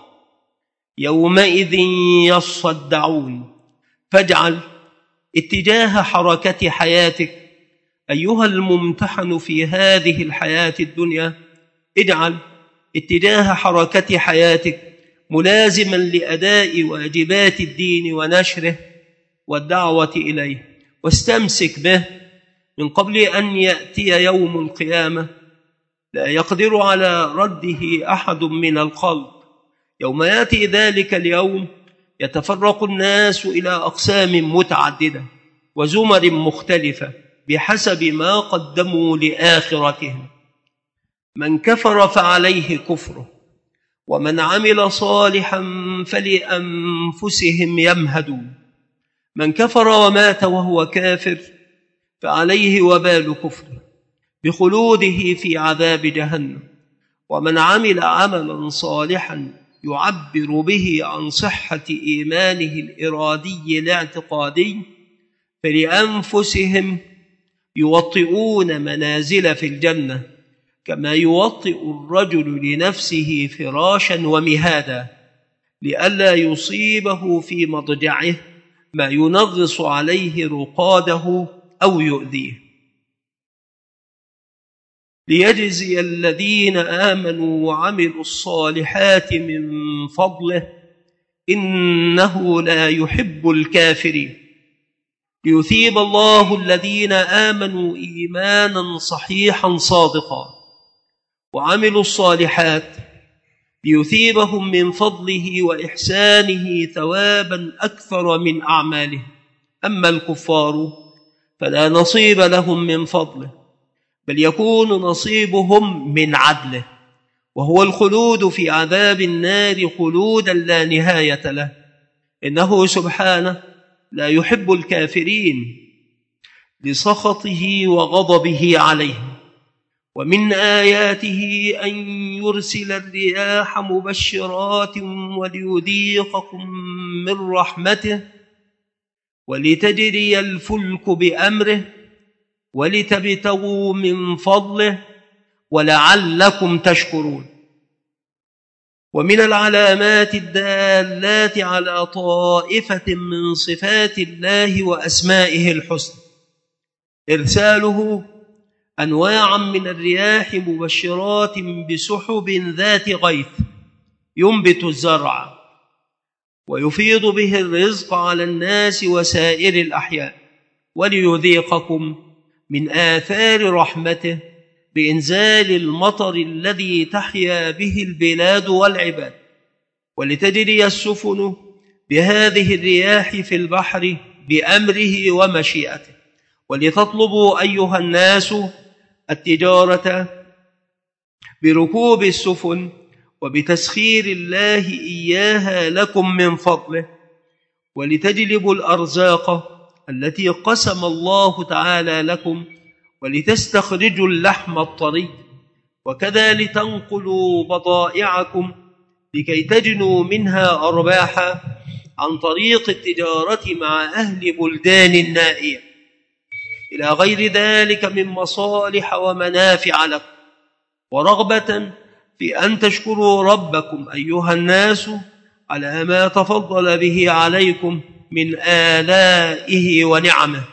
يومئذ يصدعون. فاجعل اتجاه حركة حياتك أيها الممتحن في هذه الحياة الدنيا، اجعل اتجاه حركة حياتك ملازما لأداء واجبات الدين ونشره والدعوة إليه، واستمسك به من قبل أن يأتي يوم القيامة لا يقدر على رده أحد من الخلق. يوم يأتي ذلك اليوم يتفرق الناس إلى أقسام متعددة وزمر مختلفة بحسب ما قدموا لآخرتهم. من كفر فعليه كفره، ومن عمل صالحا فلأنفسهم يمهدون. من كفر ومات وهو كافر فعليه وبال كفره بخلوده في عذاب جهنم. ومن عمل عملا صالحا يعبر به عن صحة إيمانه الإرادي الاعتقادي فلأنفسهم يوطئون منازل في الجنة، كما يوطئ الرجل لنفسه فراشا ومهادا لئلا يصيبه في مضجعه ما ينغص عليه رقاده أو يؤذيه، ليجزي الذين آمنوا وعملوا الصالحات من فضله إنه لا يحب الكافرين، ليثيب الله الذين آمنوا إيمانا صحيحا صادقا وعملوا الصالحات ليثيبهم من فضله وإحسانه ثوابا أكثر من أعمالهم. أما الكفار فلا نصيب لهم من فضله، بل يكون نصيبهم من عدله، وهو الخلود في عذاب النار خلودا لا نهاية له، إنه سبحانه لا يحب الكافرين لسخطه وغضبه عليهم. ومن آياته أن يرسل الرياح مبشرات وليذيقكم من رحمته ولتجري الفلك بأمره ولتبتغوا من فضله ولعلكم تشكرون. ومن العلامات الدالات على طائفة من صفات الله وأسمائه الحسنى إرساله أنواعا من الرياح مبشرات بسحب ذات غيث ينبت الزرع ويفيض به الرزق على الناس وسائر الأحياء، وليذيقكم من آثار رحمته بإنزال المطر الذي تحيا به البلاد والعباد، ولتجري السفن بهذه الرياح في البحر بأمره ومشيئته، ولتطلبوا أيها الناس التجارة بركوب السفن وبتسخير الله إياها لكم من فضله، ولتجلبوا الأرزاق التي قسم الله تعالى لكم، ولتستخرجوا اللحم الطري، وكذا لتنقلوا بضائعكم لكي تجنوا منها أرباحا عن طريق التجارة مع أهل بلدان النائية إلى غير ذلك من مصالح ومنافع لكم، ورغبة في أن تشكروا ربكم أيها الناس على ما تفضل به عليكم من آلائه ونعمه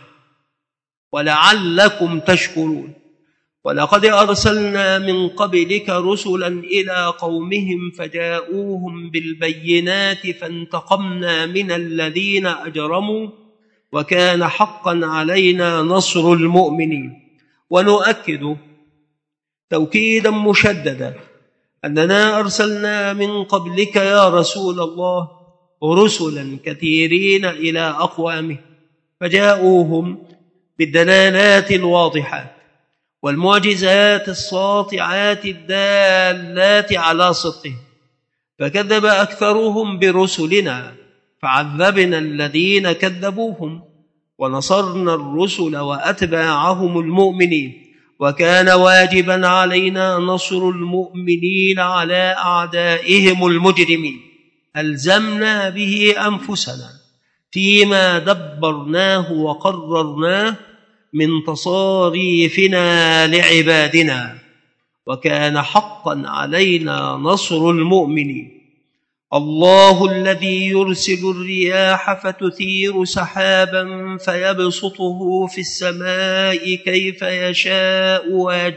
ولعلكم تشكرون. ولقد أرسلنا من قبلك رسلا إلى قومهم فجاءوهم بالبينات فانتقمنا من الذين أجرموا وكان حقا علينا نصر المؤمنين. ونؤكد توكيدا مشددا أننا أرسلنا من قبلك يا رسول الله رسلا كثيرين إلى أقوامه فجاءوهم بالدلالات الواضحات والمعجزات الساطعات الدالات على صدقه، فكذب أكثرهم برسلنا فعذبنا الذين كذبوهم ونصرنا الرسل وأتباعهم المؤمنين، وكان واجبا علينا نصر المؤمنين على أعدائهم المجرمين. ألزمنا به أنفسنا فيما دبرناه وقررناه من تصاريفنا لعبادنا، وكان حقا علينا نصر المؤمنين. الله الذي يرسل الرياح فتثير سحابا فيبسطه في السماء كيف يشاء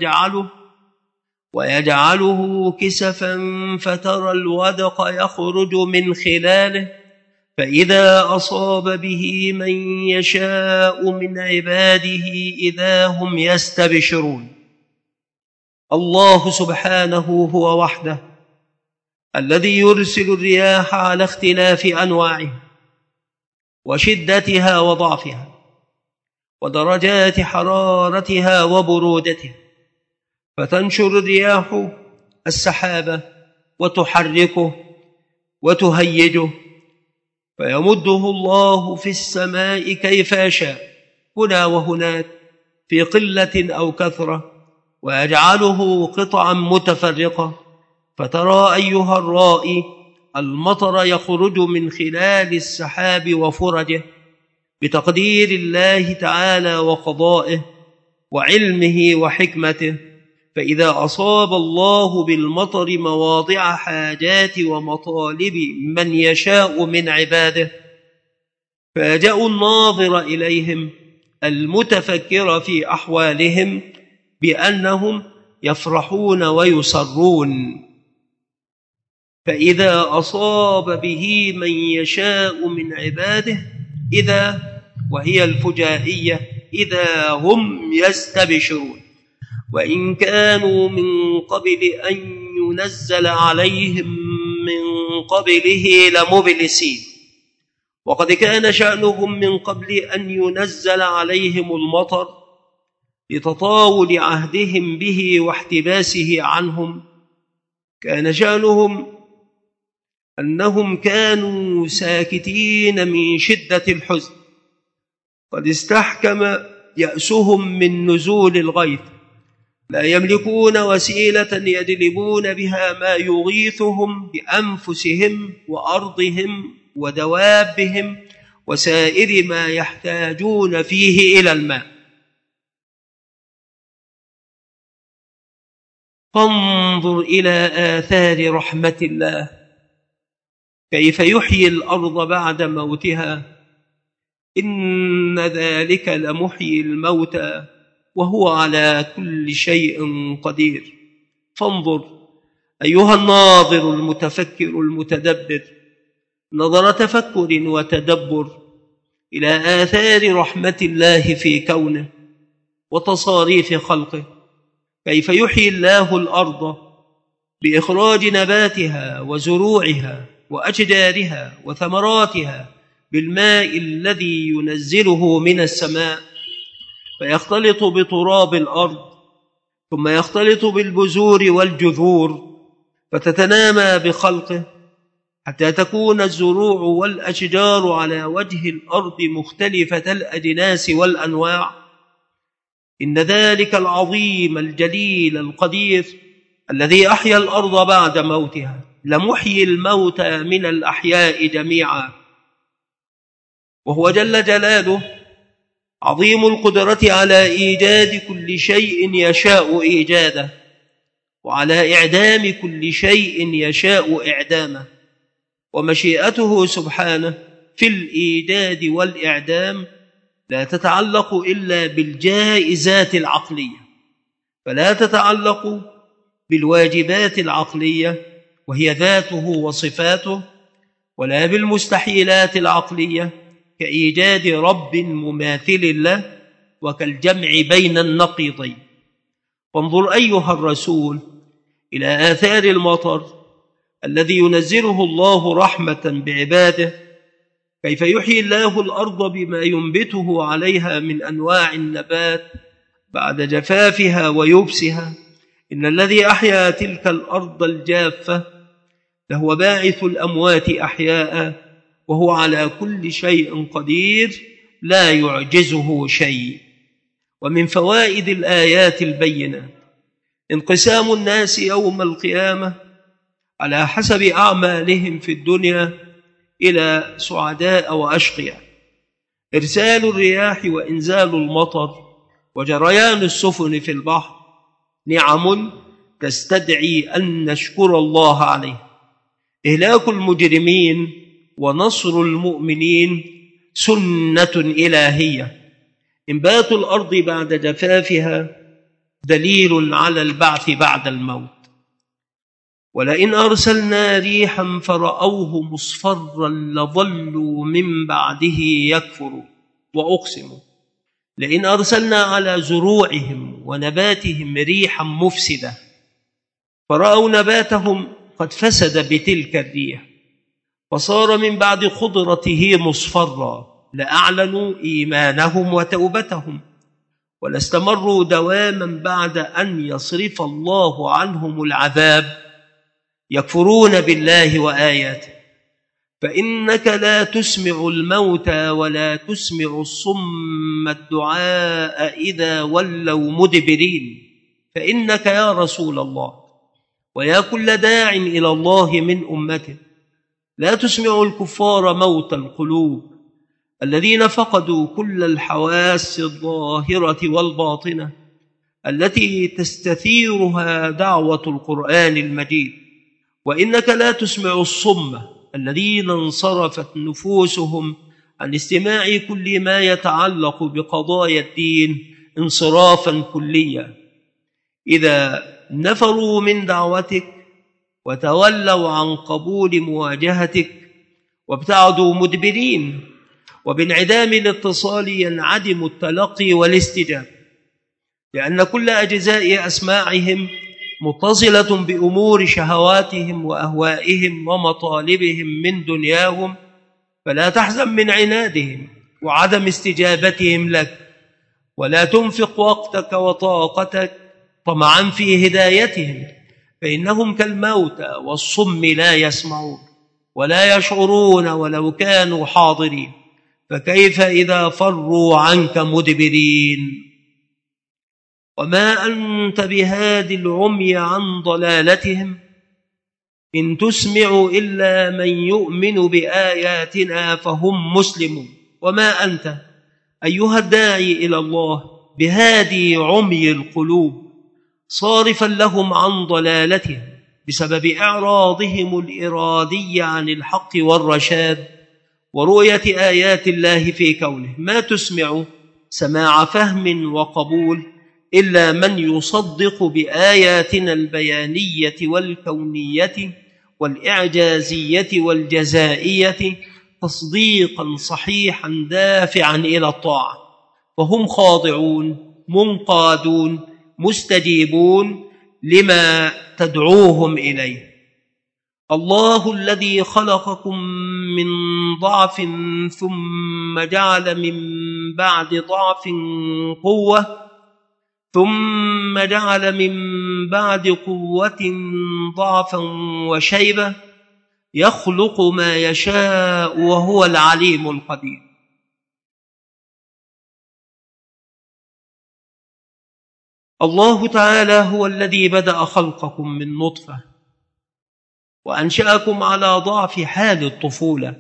ويجعله كسفا فترى الودق يخرج من خلاله فإذا أصاب به من يشاء من عباده إذا هم يستبشرون. الله سبحانه هو وحده الذي يرسل الرياح على اختلاف أنواعها وشدتها وضعفها ودرجات حرارتها وبرودتها، فتنشر الرياح السحاب وتحركه وتهيجه فيمده الله في السماء كيف يشاء هنا وهناك في قلة أو كثرة، ويجعله قطعا متفرقة، فترى أيها الرائي المطر يخرج من خلال السحاب وفرجه بتقدير الله تعالى وقضائه وعلمه وحكمته، فإذا أصاب الله بالمطر مواضع حاجات ومطالب من يشاء من عباده فيجأ الناظر إليهم المتفكر في أحوالهم بأنهم يفرحون ويسرون. فإذا أصاب به من يشاء من عباده إذا وهي الفجائية إذا هم يستبشرون، وإن كانوا من قبل أن ينزل عليهم من قبله لمبلسين، وقد كان شأنهم من قبل أن ينزل عليهم المطر لتطاول عهدهم به واحتباسه عنهم. كان شأنهم أنهم كانوا ساكتين من شدة الحزن، قد استحكم يأسهم من نزول الغيث، لا يملكون وسيلة يجلبون بها ما يغيثهم بأنفسهم وأرضهم ودوابهم وسائر ما يحتاجون فيه إلى الماء. فانظر إلى آثار رحمة الله كيف يحيي الأرض بعد موتها، إن ذلك لمحيي الموتى وهو على كل شيء قدير. فانظر أيها الناظر المتفكر المتدبر نظر تفكر وتدبر إلى آثار رحمة الله في كونه وتصاريف خلقه، كيف يحيي الله الأرض بإخراج نباتها وزروعها وأشجارها وثمراتها بالماء الذي ينزله من السماء، فيختلط بتراب الأرض، ثم يختلط بالبذور والجذور، فتتنامى بخلقه حتى تكون الزروع والأشجار على وجه الأرض مختلفة الأجناس والأنواع. إن ذلك العظيم الجليل القدير الذي أحيا الأرض بعد موتها لمحيي الموتى من الأحياء جميعا، وهو جل جلاله عظيم القدرة على إيجاد كل شيء يشاء إيجاده، وعلى إعدام كل شيء يشاء إعدامه. ومشيئته سبحانه في الإيجاد والإعدام لا تتعلق إلا بالجائزات العقلية، فلا تتعلق بالواجبات العقلية وهي ذاته وصفاته، ولا بالمستحيلات العقلية كإيجاد رب مماثل له وكالجمع بين النقيضين. فانظر أيها الرسول إلى آثار المطر الذي ينزله الله رحمة بعباده، كيف يحيي الله الأرض بما ينبته عليها من أنواع النبات بعد جفافها ويبسها. إن الذي أحيا تلك الأرض الجافة لهو باعث الأموات أحياء، وهو على كل شيء قدير لا يعجزه شيء. ومن فوائد الآيات البينة انقسام الناس يوم القيامة على حسب أعمالهم في الدنيا إلى سعداء وأشقياء. إرسال الرياح وإنزال المطر وجريان السفن في البحر نعم تستدعي أن نشكر الله عليه. إهلاك المجرمين ونصر المؤمنين سنة إلهية. إنبات الأرض بعد جفافها دليل على البعث بعد الموت. ولئن أرسلنا ريحا فرأوه مصفرا لظلوا من بعده يكفروا. وأقسم لئن أرسلنا على زروعهم ونباتهم ريحا مفسدة فرأوا نباتهم قد فسد بتلك الريح وصار من بعد خضرته مصفرا لأعلنوا إيمانهم وتوبتهم ولاستمروا دواما بعد أن يصرف الله عنهم العذاب يكفرون بالله وآياته. فإنك لا تسمع الموتى ولا تسمع الصم الدعاء إذا ولوا مدبرين. فإنك يا رسول الله ويا كل داع إلى الله من أمته لا تسمع الكفار موت القلوب الذين فقدوا كل الحواس الظاهرة والباطنة التي تستثيرها دعوة القرآن المجيد. وإنك لا تسمع الصم الذين انصرفت نفوسهم عن استماع كل ما يتعلق بقضايا الدين انصرافا كليا، إذا نفروا من دعوتك وتولوا عن قبول مواجهتك وابتعدوا مدبرين. وبانعدام الاتصال ينعدم التلقي والاستجابة، لأن كل أجزاء أسماعهم متصلة بأمور شهواتهم وأهوائهم ومطالبهم من دنياهم، فلا تحزن من عنادهم وعدم استجابتهم لك، ولا تنفق وقتك وطاقتك طمعا في هدايتهم، فإنهم كالموتى والصم لا يسمعون ولا يشعرون ولو كانوا حاضرين، فكيف إذا فروا عنك مدبرين؟ وما أنت بهاد العمي عن ضلالتهم، إن تسمع إلا من يؤمن بآياتنا فهم مسلمون. وما أنت أيها الداعي إلى الله بهادي عمي القلوب صارفا لهم عن ضلالتهم بسبب إعراضهم الإرادي عن الحق والرشاد ورؤية آيات الله في كونه. ما تسمع سماع فهم وقبول إلا من يصدق بآياتنا البيانية والكونية والإعجازية والجزائية تصديقا صحيحا دافعا إلى الطاعة، فهم خاضعون منقادون مستجيبون لما تدعوهم إليه. الله الذي خلقكم من ضعف ثم جعل من بعد ضعف قوة ثم جعل من بعد قوة ضعفا وشيبة يخلق ما يشاء وهو العليم القدير. الله تعالى هو الذي بدأ خلقكم من نطفة وأنشأكم على ضعف حال الطفولة،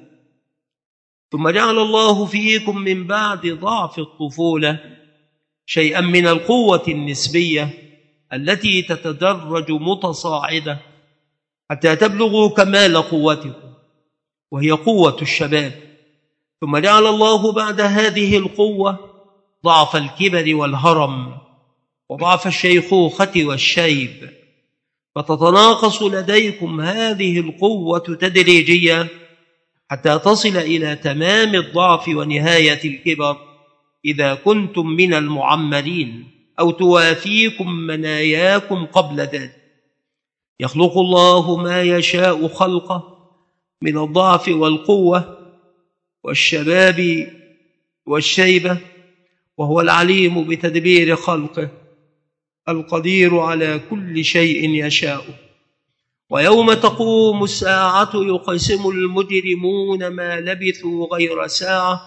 ثم جعل الله فيكم من بعد ضعف الطفولة شيئا من القوة النسبية التي تتدرج متصاعدة حتى تبلغوا كمال قوتكم، وهي قوة الشباب. ثم جعل الله بعد هذه القوة ضعف الكبر والهرم وضعف الشيخوخة والشيب، فتتناقص لديكم هذه القوة تدريجيا حتى تصل إلى تمام الضعف ونهاية الكبر إذا كنتم من المعمرين أو توافيكم مناياكم قبل ذلك. يخلق الله ما يشاء خلقه من الضعف والقوة والشباب والشيبة، وهو العليم بتدبير خلقه القدير على كل شيء يشاء. ويوم تقوم الساعة يقسم المجرمون ما لبثوا غير ساعة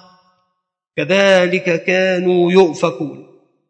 كذلك كانوا يؤفكون.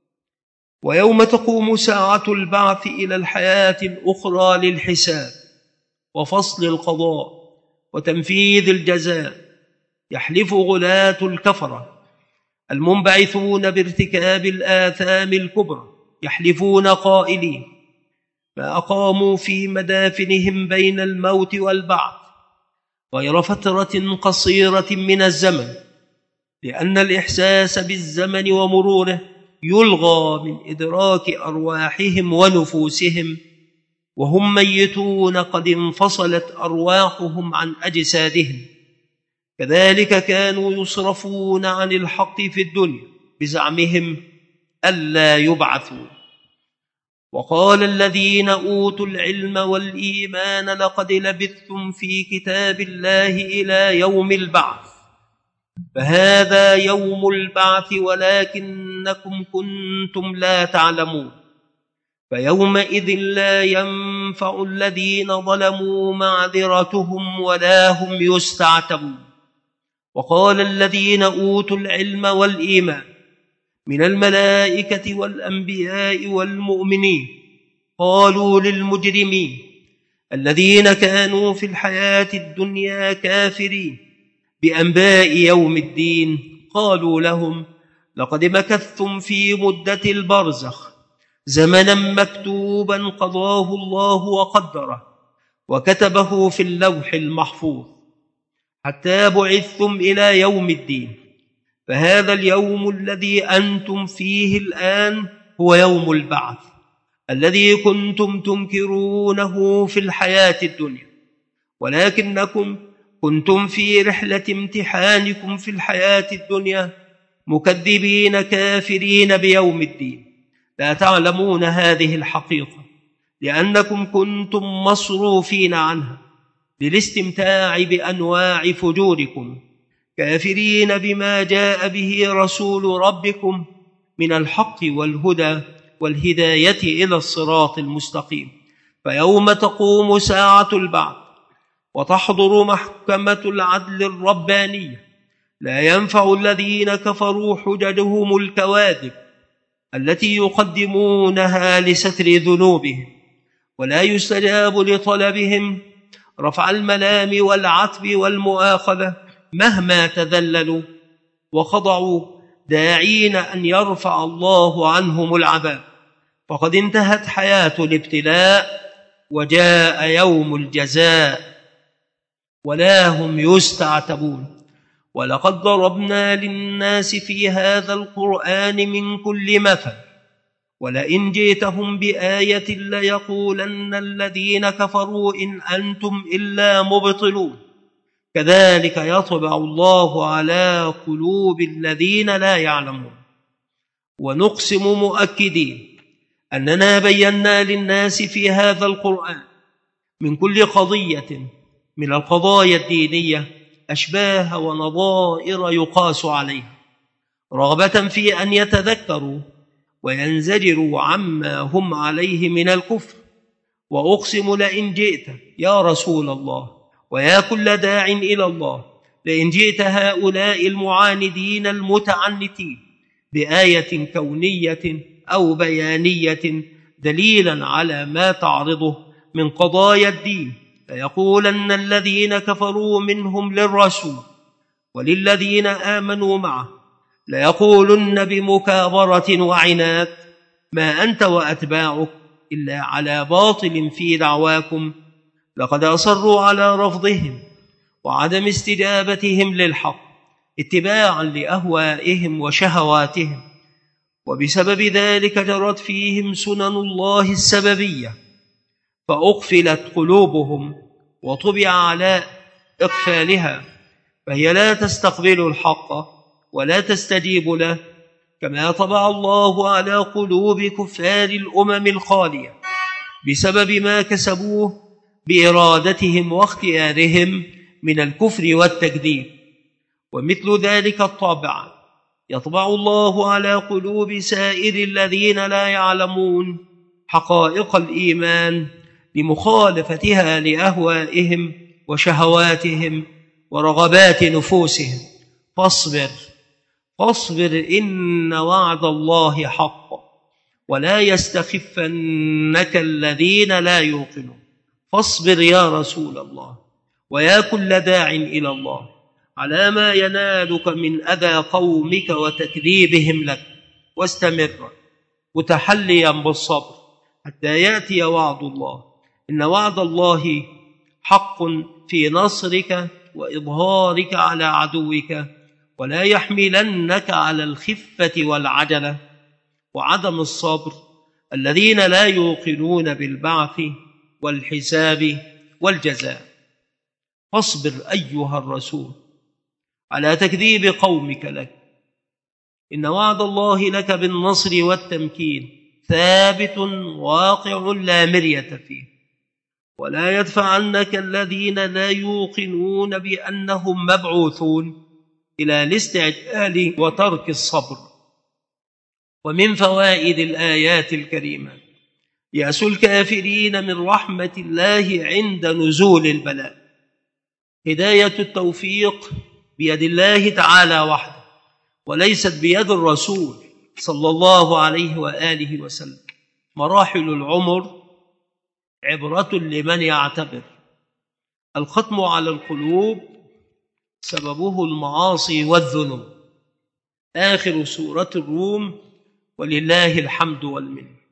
ويوم تقوم ساعة البعث إلى الحياة الأخرى للحساب وفصل القضاء وتنفيذ الجزاء يحلف غلاة الكفرة المنبعثون بارتكاب الآثام الكبرى، يحلفون قائلين ما أقاموا في مدافنهم بين الموت والبعث غير فترة قصيرة من الزمن، لأن الإحساس بالزمن ومروره يلغى من إدراك أرواحهم ونفوسهم، وهم ميتون قد انفصلت أرواحهم عن أجسادهم. كذلك كانوا يصرفون عن الحق في الدنيا بزعمهم ألا يبعثوا. وقال الذين أوتوا العلم والإيمان لقد لبثتم في كتاب الله إلى يوم البعث، فهذا يوم البعث ولكنكم كنتم لا تعلمون، فيومئذ لا ينفع الذين ظلموا معذرتهم ولا هم يستعتبون. وقال الذين أوتوا العلم والإيمان من الملائكة والأنبياء والمؤمنين قالوا للمجرمين الذين كانوا في الحياة الدنيا كافرين بأنباء يوم الدين قالوا لهم لقد مكثتم في مدة البرزخ زمنا مكتوبا قضاه الله وقدره وكتبه في اللوح المحفوظ حتى بعثتم إلى يوم الدين، فهذا اليوم الذي أنتم فيه الآن هو يوم البعث الذي كنتم تنكرونه في الحياة الدنيا، ولكنكم كنتم في رحلة امتحانكم في الحياة الدنيا مكذبين كافرين بيوم الدين، لا تعلمون هذه الحقيقة لأنكم كنتم مصروفين عنها للاستمتاع بأنواع فجوركم، كافرين بما جاء به رسول ربكم من الحق والهدى والهداية إلى الصراط المستقيم. فيوم تقوم ساعة البعث وتحضر محكمة العدل الربانية لا ينفع الذين كفروا حججهم الكواذب التي يقدمونها لستر ذنوبهم، ولا يستجاب لطلبهم رفع الملام والعتب والمؤاخذة مهما تذللوا وخضعوا، داعين أن يرفع الله عنهم العذاب. فقد انتهت حياة الابتلاء وجاء يوم الجزاء ولا هم يستعتبون. ولقد ضربنا للناس في هذا القرآن من كل مثل، ولئن جئتهم بآية ليقولن الذين كفروا إن أنتم إلا مبطلون. كذلك يطبع الله على قلوب الذين لا يعلمون. ونقسم مؤكدين أننا بينا للناس في هذا القرآن من كل قضية من القضايا الدينية أشباه ونظائر يقاس عليها، رغبة في أن يتذكروا وينزجروا عما هم عليه من الكفر. وأقسم لئن جئت يا رسول الله ويا كل داع إلى الله، لئن جئت هؤلاء المعاندين المتعنتين بآية كونية أو بيانية دليلا على ما تعرضه من قضايا الدين، ليقولن الذين كفروا منهم للرسول وللذين آمنوا معه، ليقولن بمكابرة وعناد ما أنت وأتباعك إلا على باطل في دعواكم. لقد أصروا على رفضهم وعدم استجابتهم للحق اتباعا لأهوائهم وشهواتهم، وبسبب ذلك جرت فيهم سنن الله السببية، فأقفلت قلوبهم وطبع على إقفالها، فهي لا تستقبل الحق ولا تستجيب له، كما طبع الله على قلوب كفار الأمم الخالية بسبب ما كسبوه بإرادتهم واختيارهم من الكفر والتكذيب. ومثل ذلك الطبع يطبع الله على قلوب سائر الذين لا يعلمون حقائق الإيمان لمخالفتها لأهوائهم وشهواتهم ورغبات نفوسهم. فاصبر إن وعد الله حق ولا يستخفنك الذين لا يوقنون. فاصبر يا رسول الله ويا كل داع إلى الله على ما ينالك من أذى قومك وتكذيبهم لك، واستمر متحليا بالصبر حتى يأتي وعد الله. إن وعد الله حق في نصرك وإظهارك على عدوك، ولا يحملنك على الخفة والعجلة وعدم الصبر الذين لا يوقنون بالبعث والحساب والجزاء. فاصبر أيها الرسول على تكذيب قومك لك، إن وعد الله لك بالنصر والتمكين ثابت واقع لا مرية فيه، ولا يدفعنك الذين لا يوقنون بأنهم مبعوثون إلى الاستعجال وترك الصبر. ومن فوائد الآيات الكريمة يأس الكافرين من رحمة الله عند نزول البلاء. هداية التوفيق بيد الله تعالى وحده، وليست بيد الرسول صلى الله عليه وآله وسلم. مراحل العمر عبرة لمن يعتبر. الختم على القلوب سببه المعاصي والذنوب. آخر سورة الروم، ولله الحمد والمنة.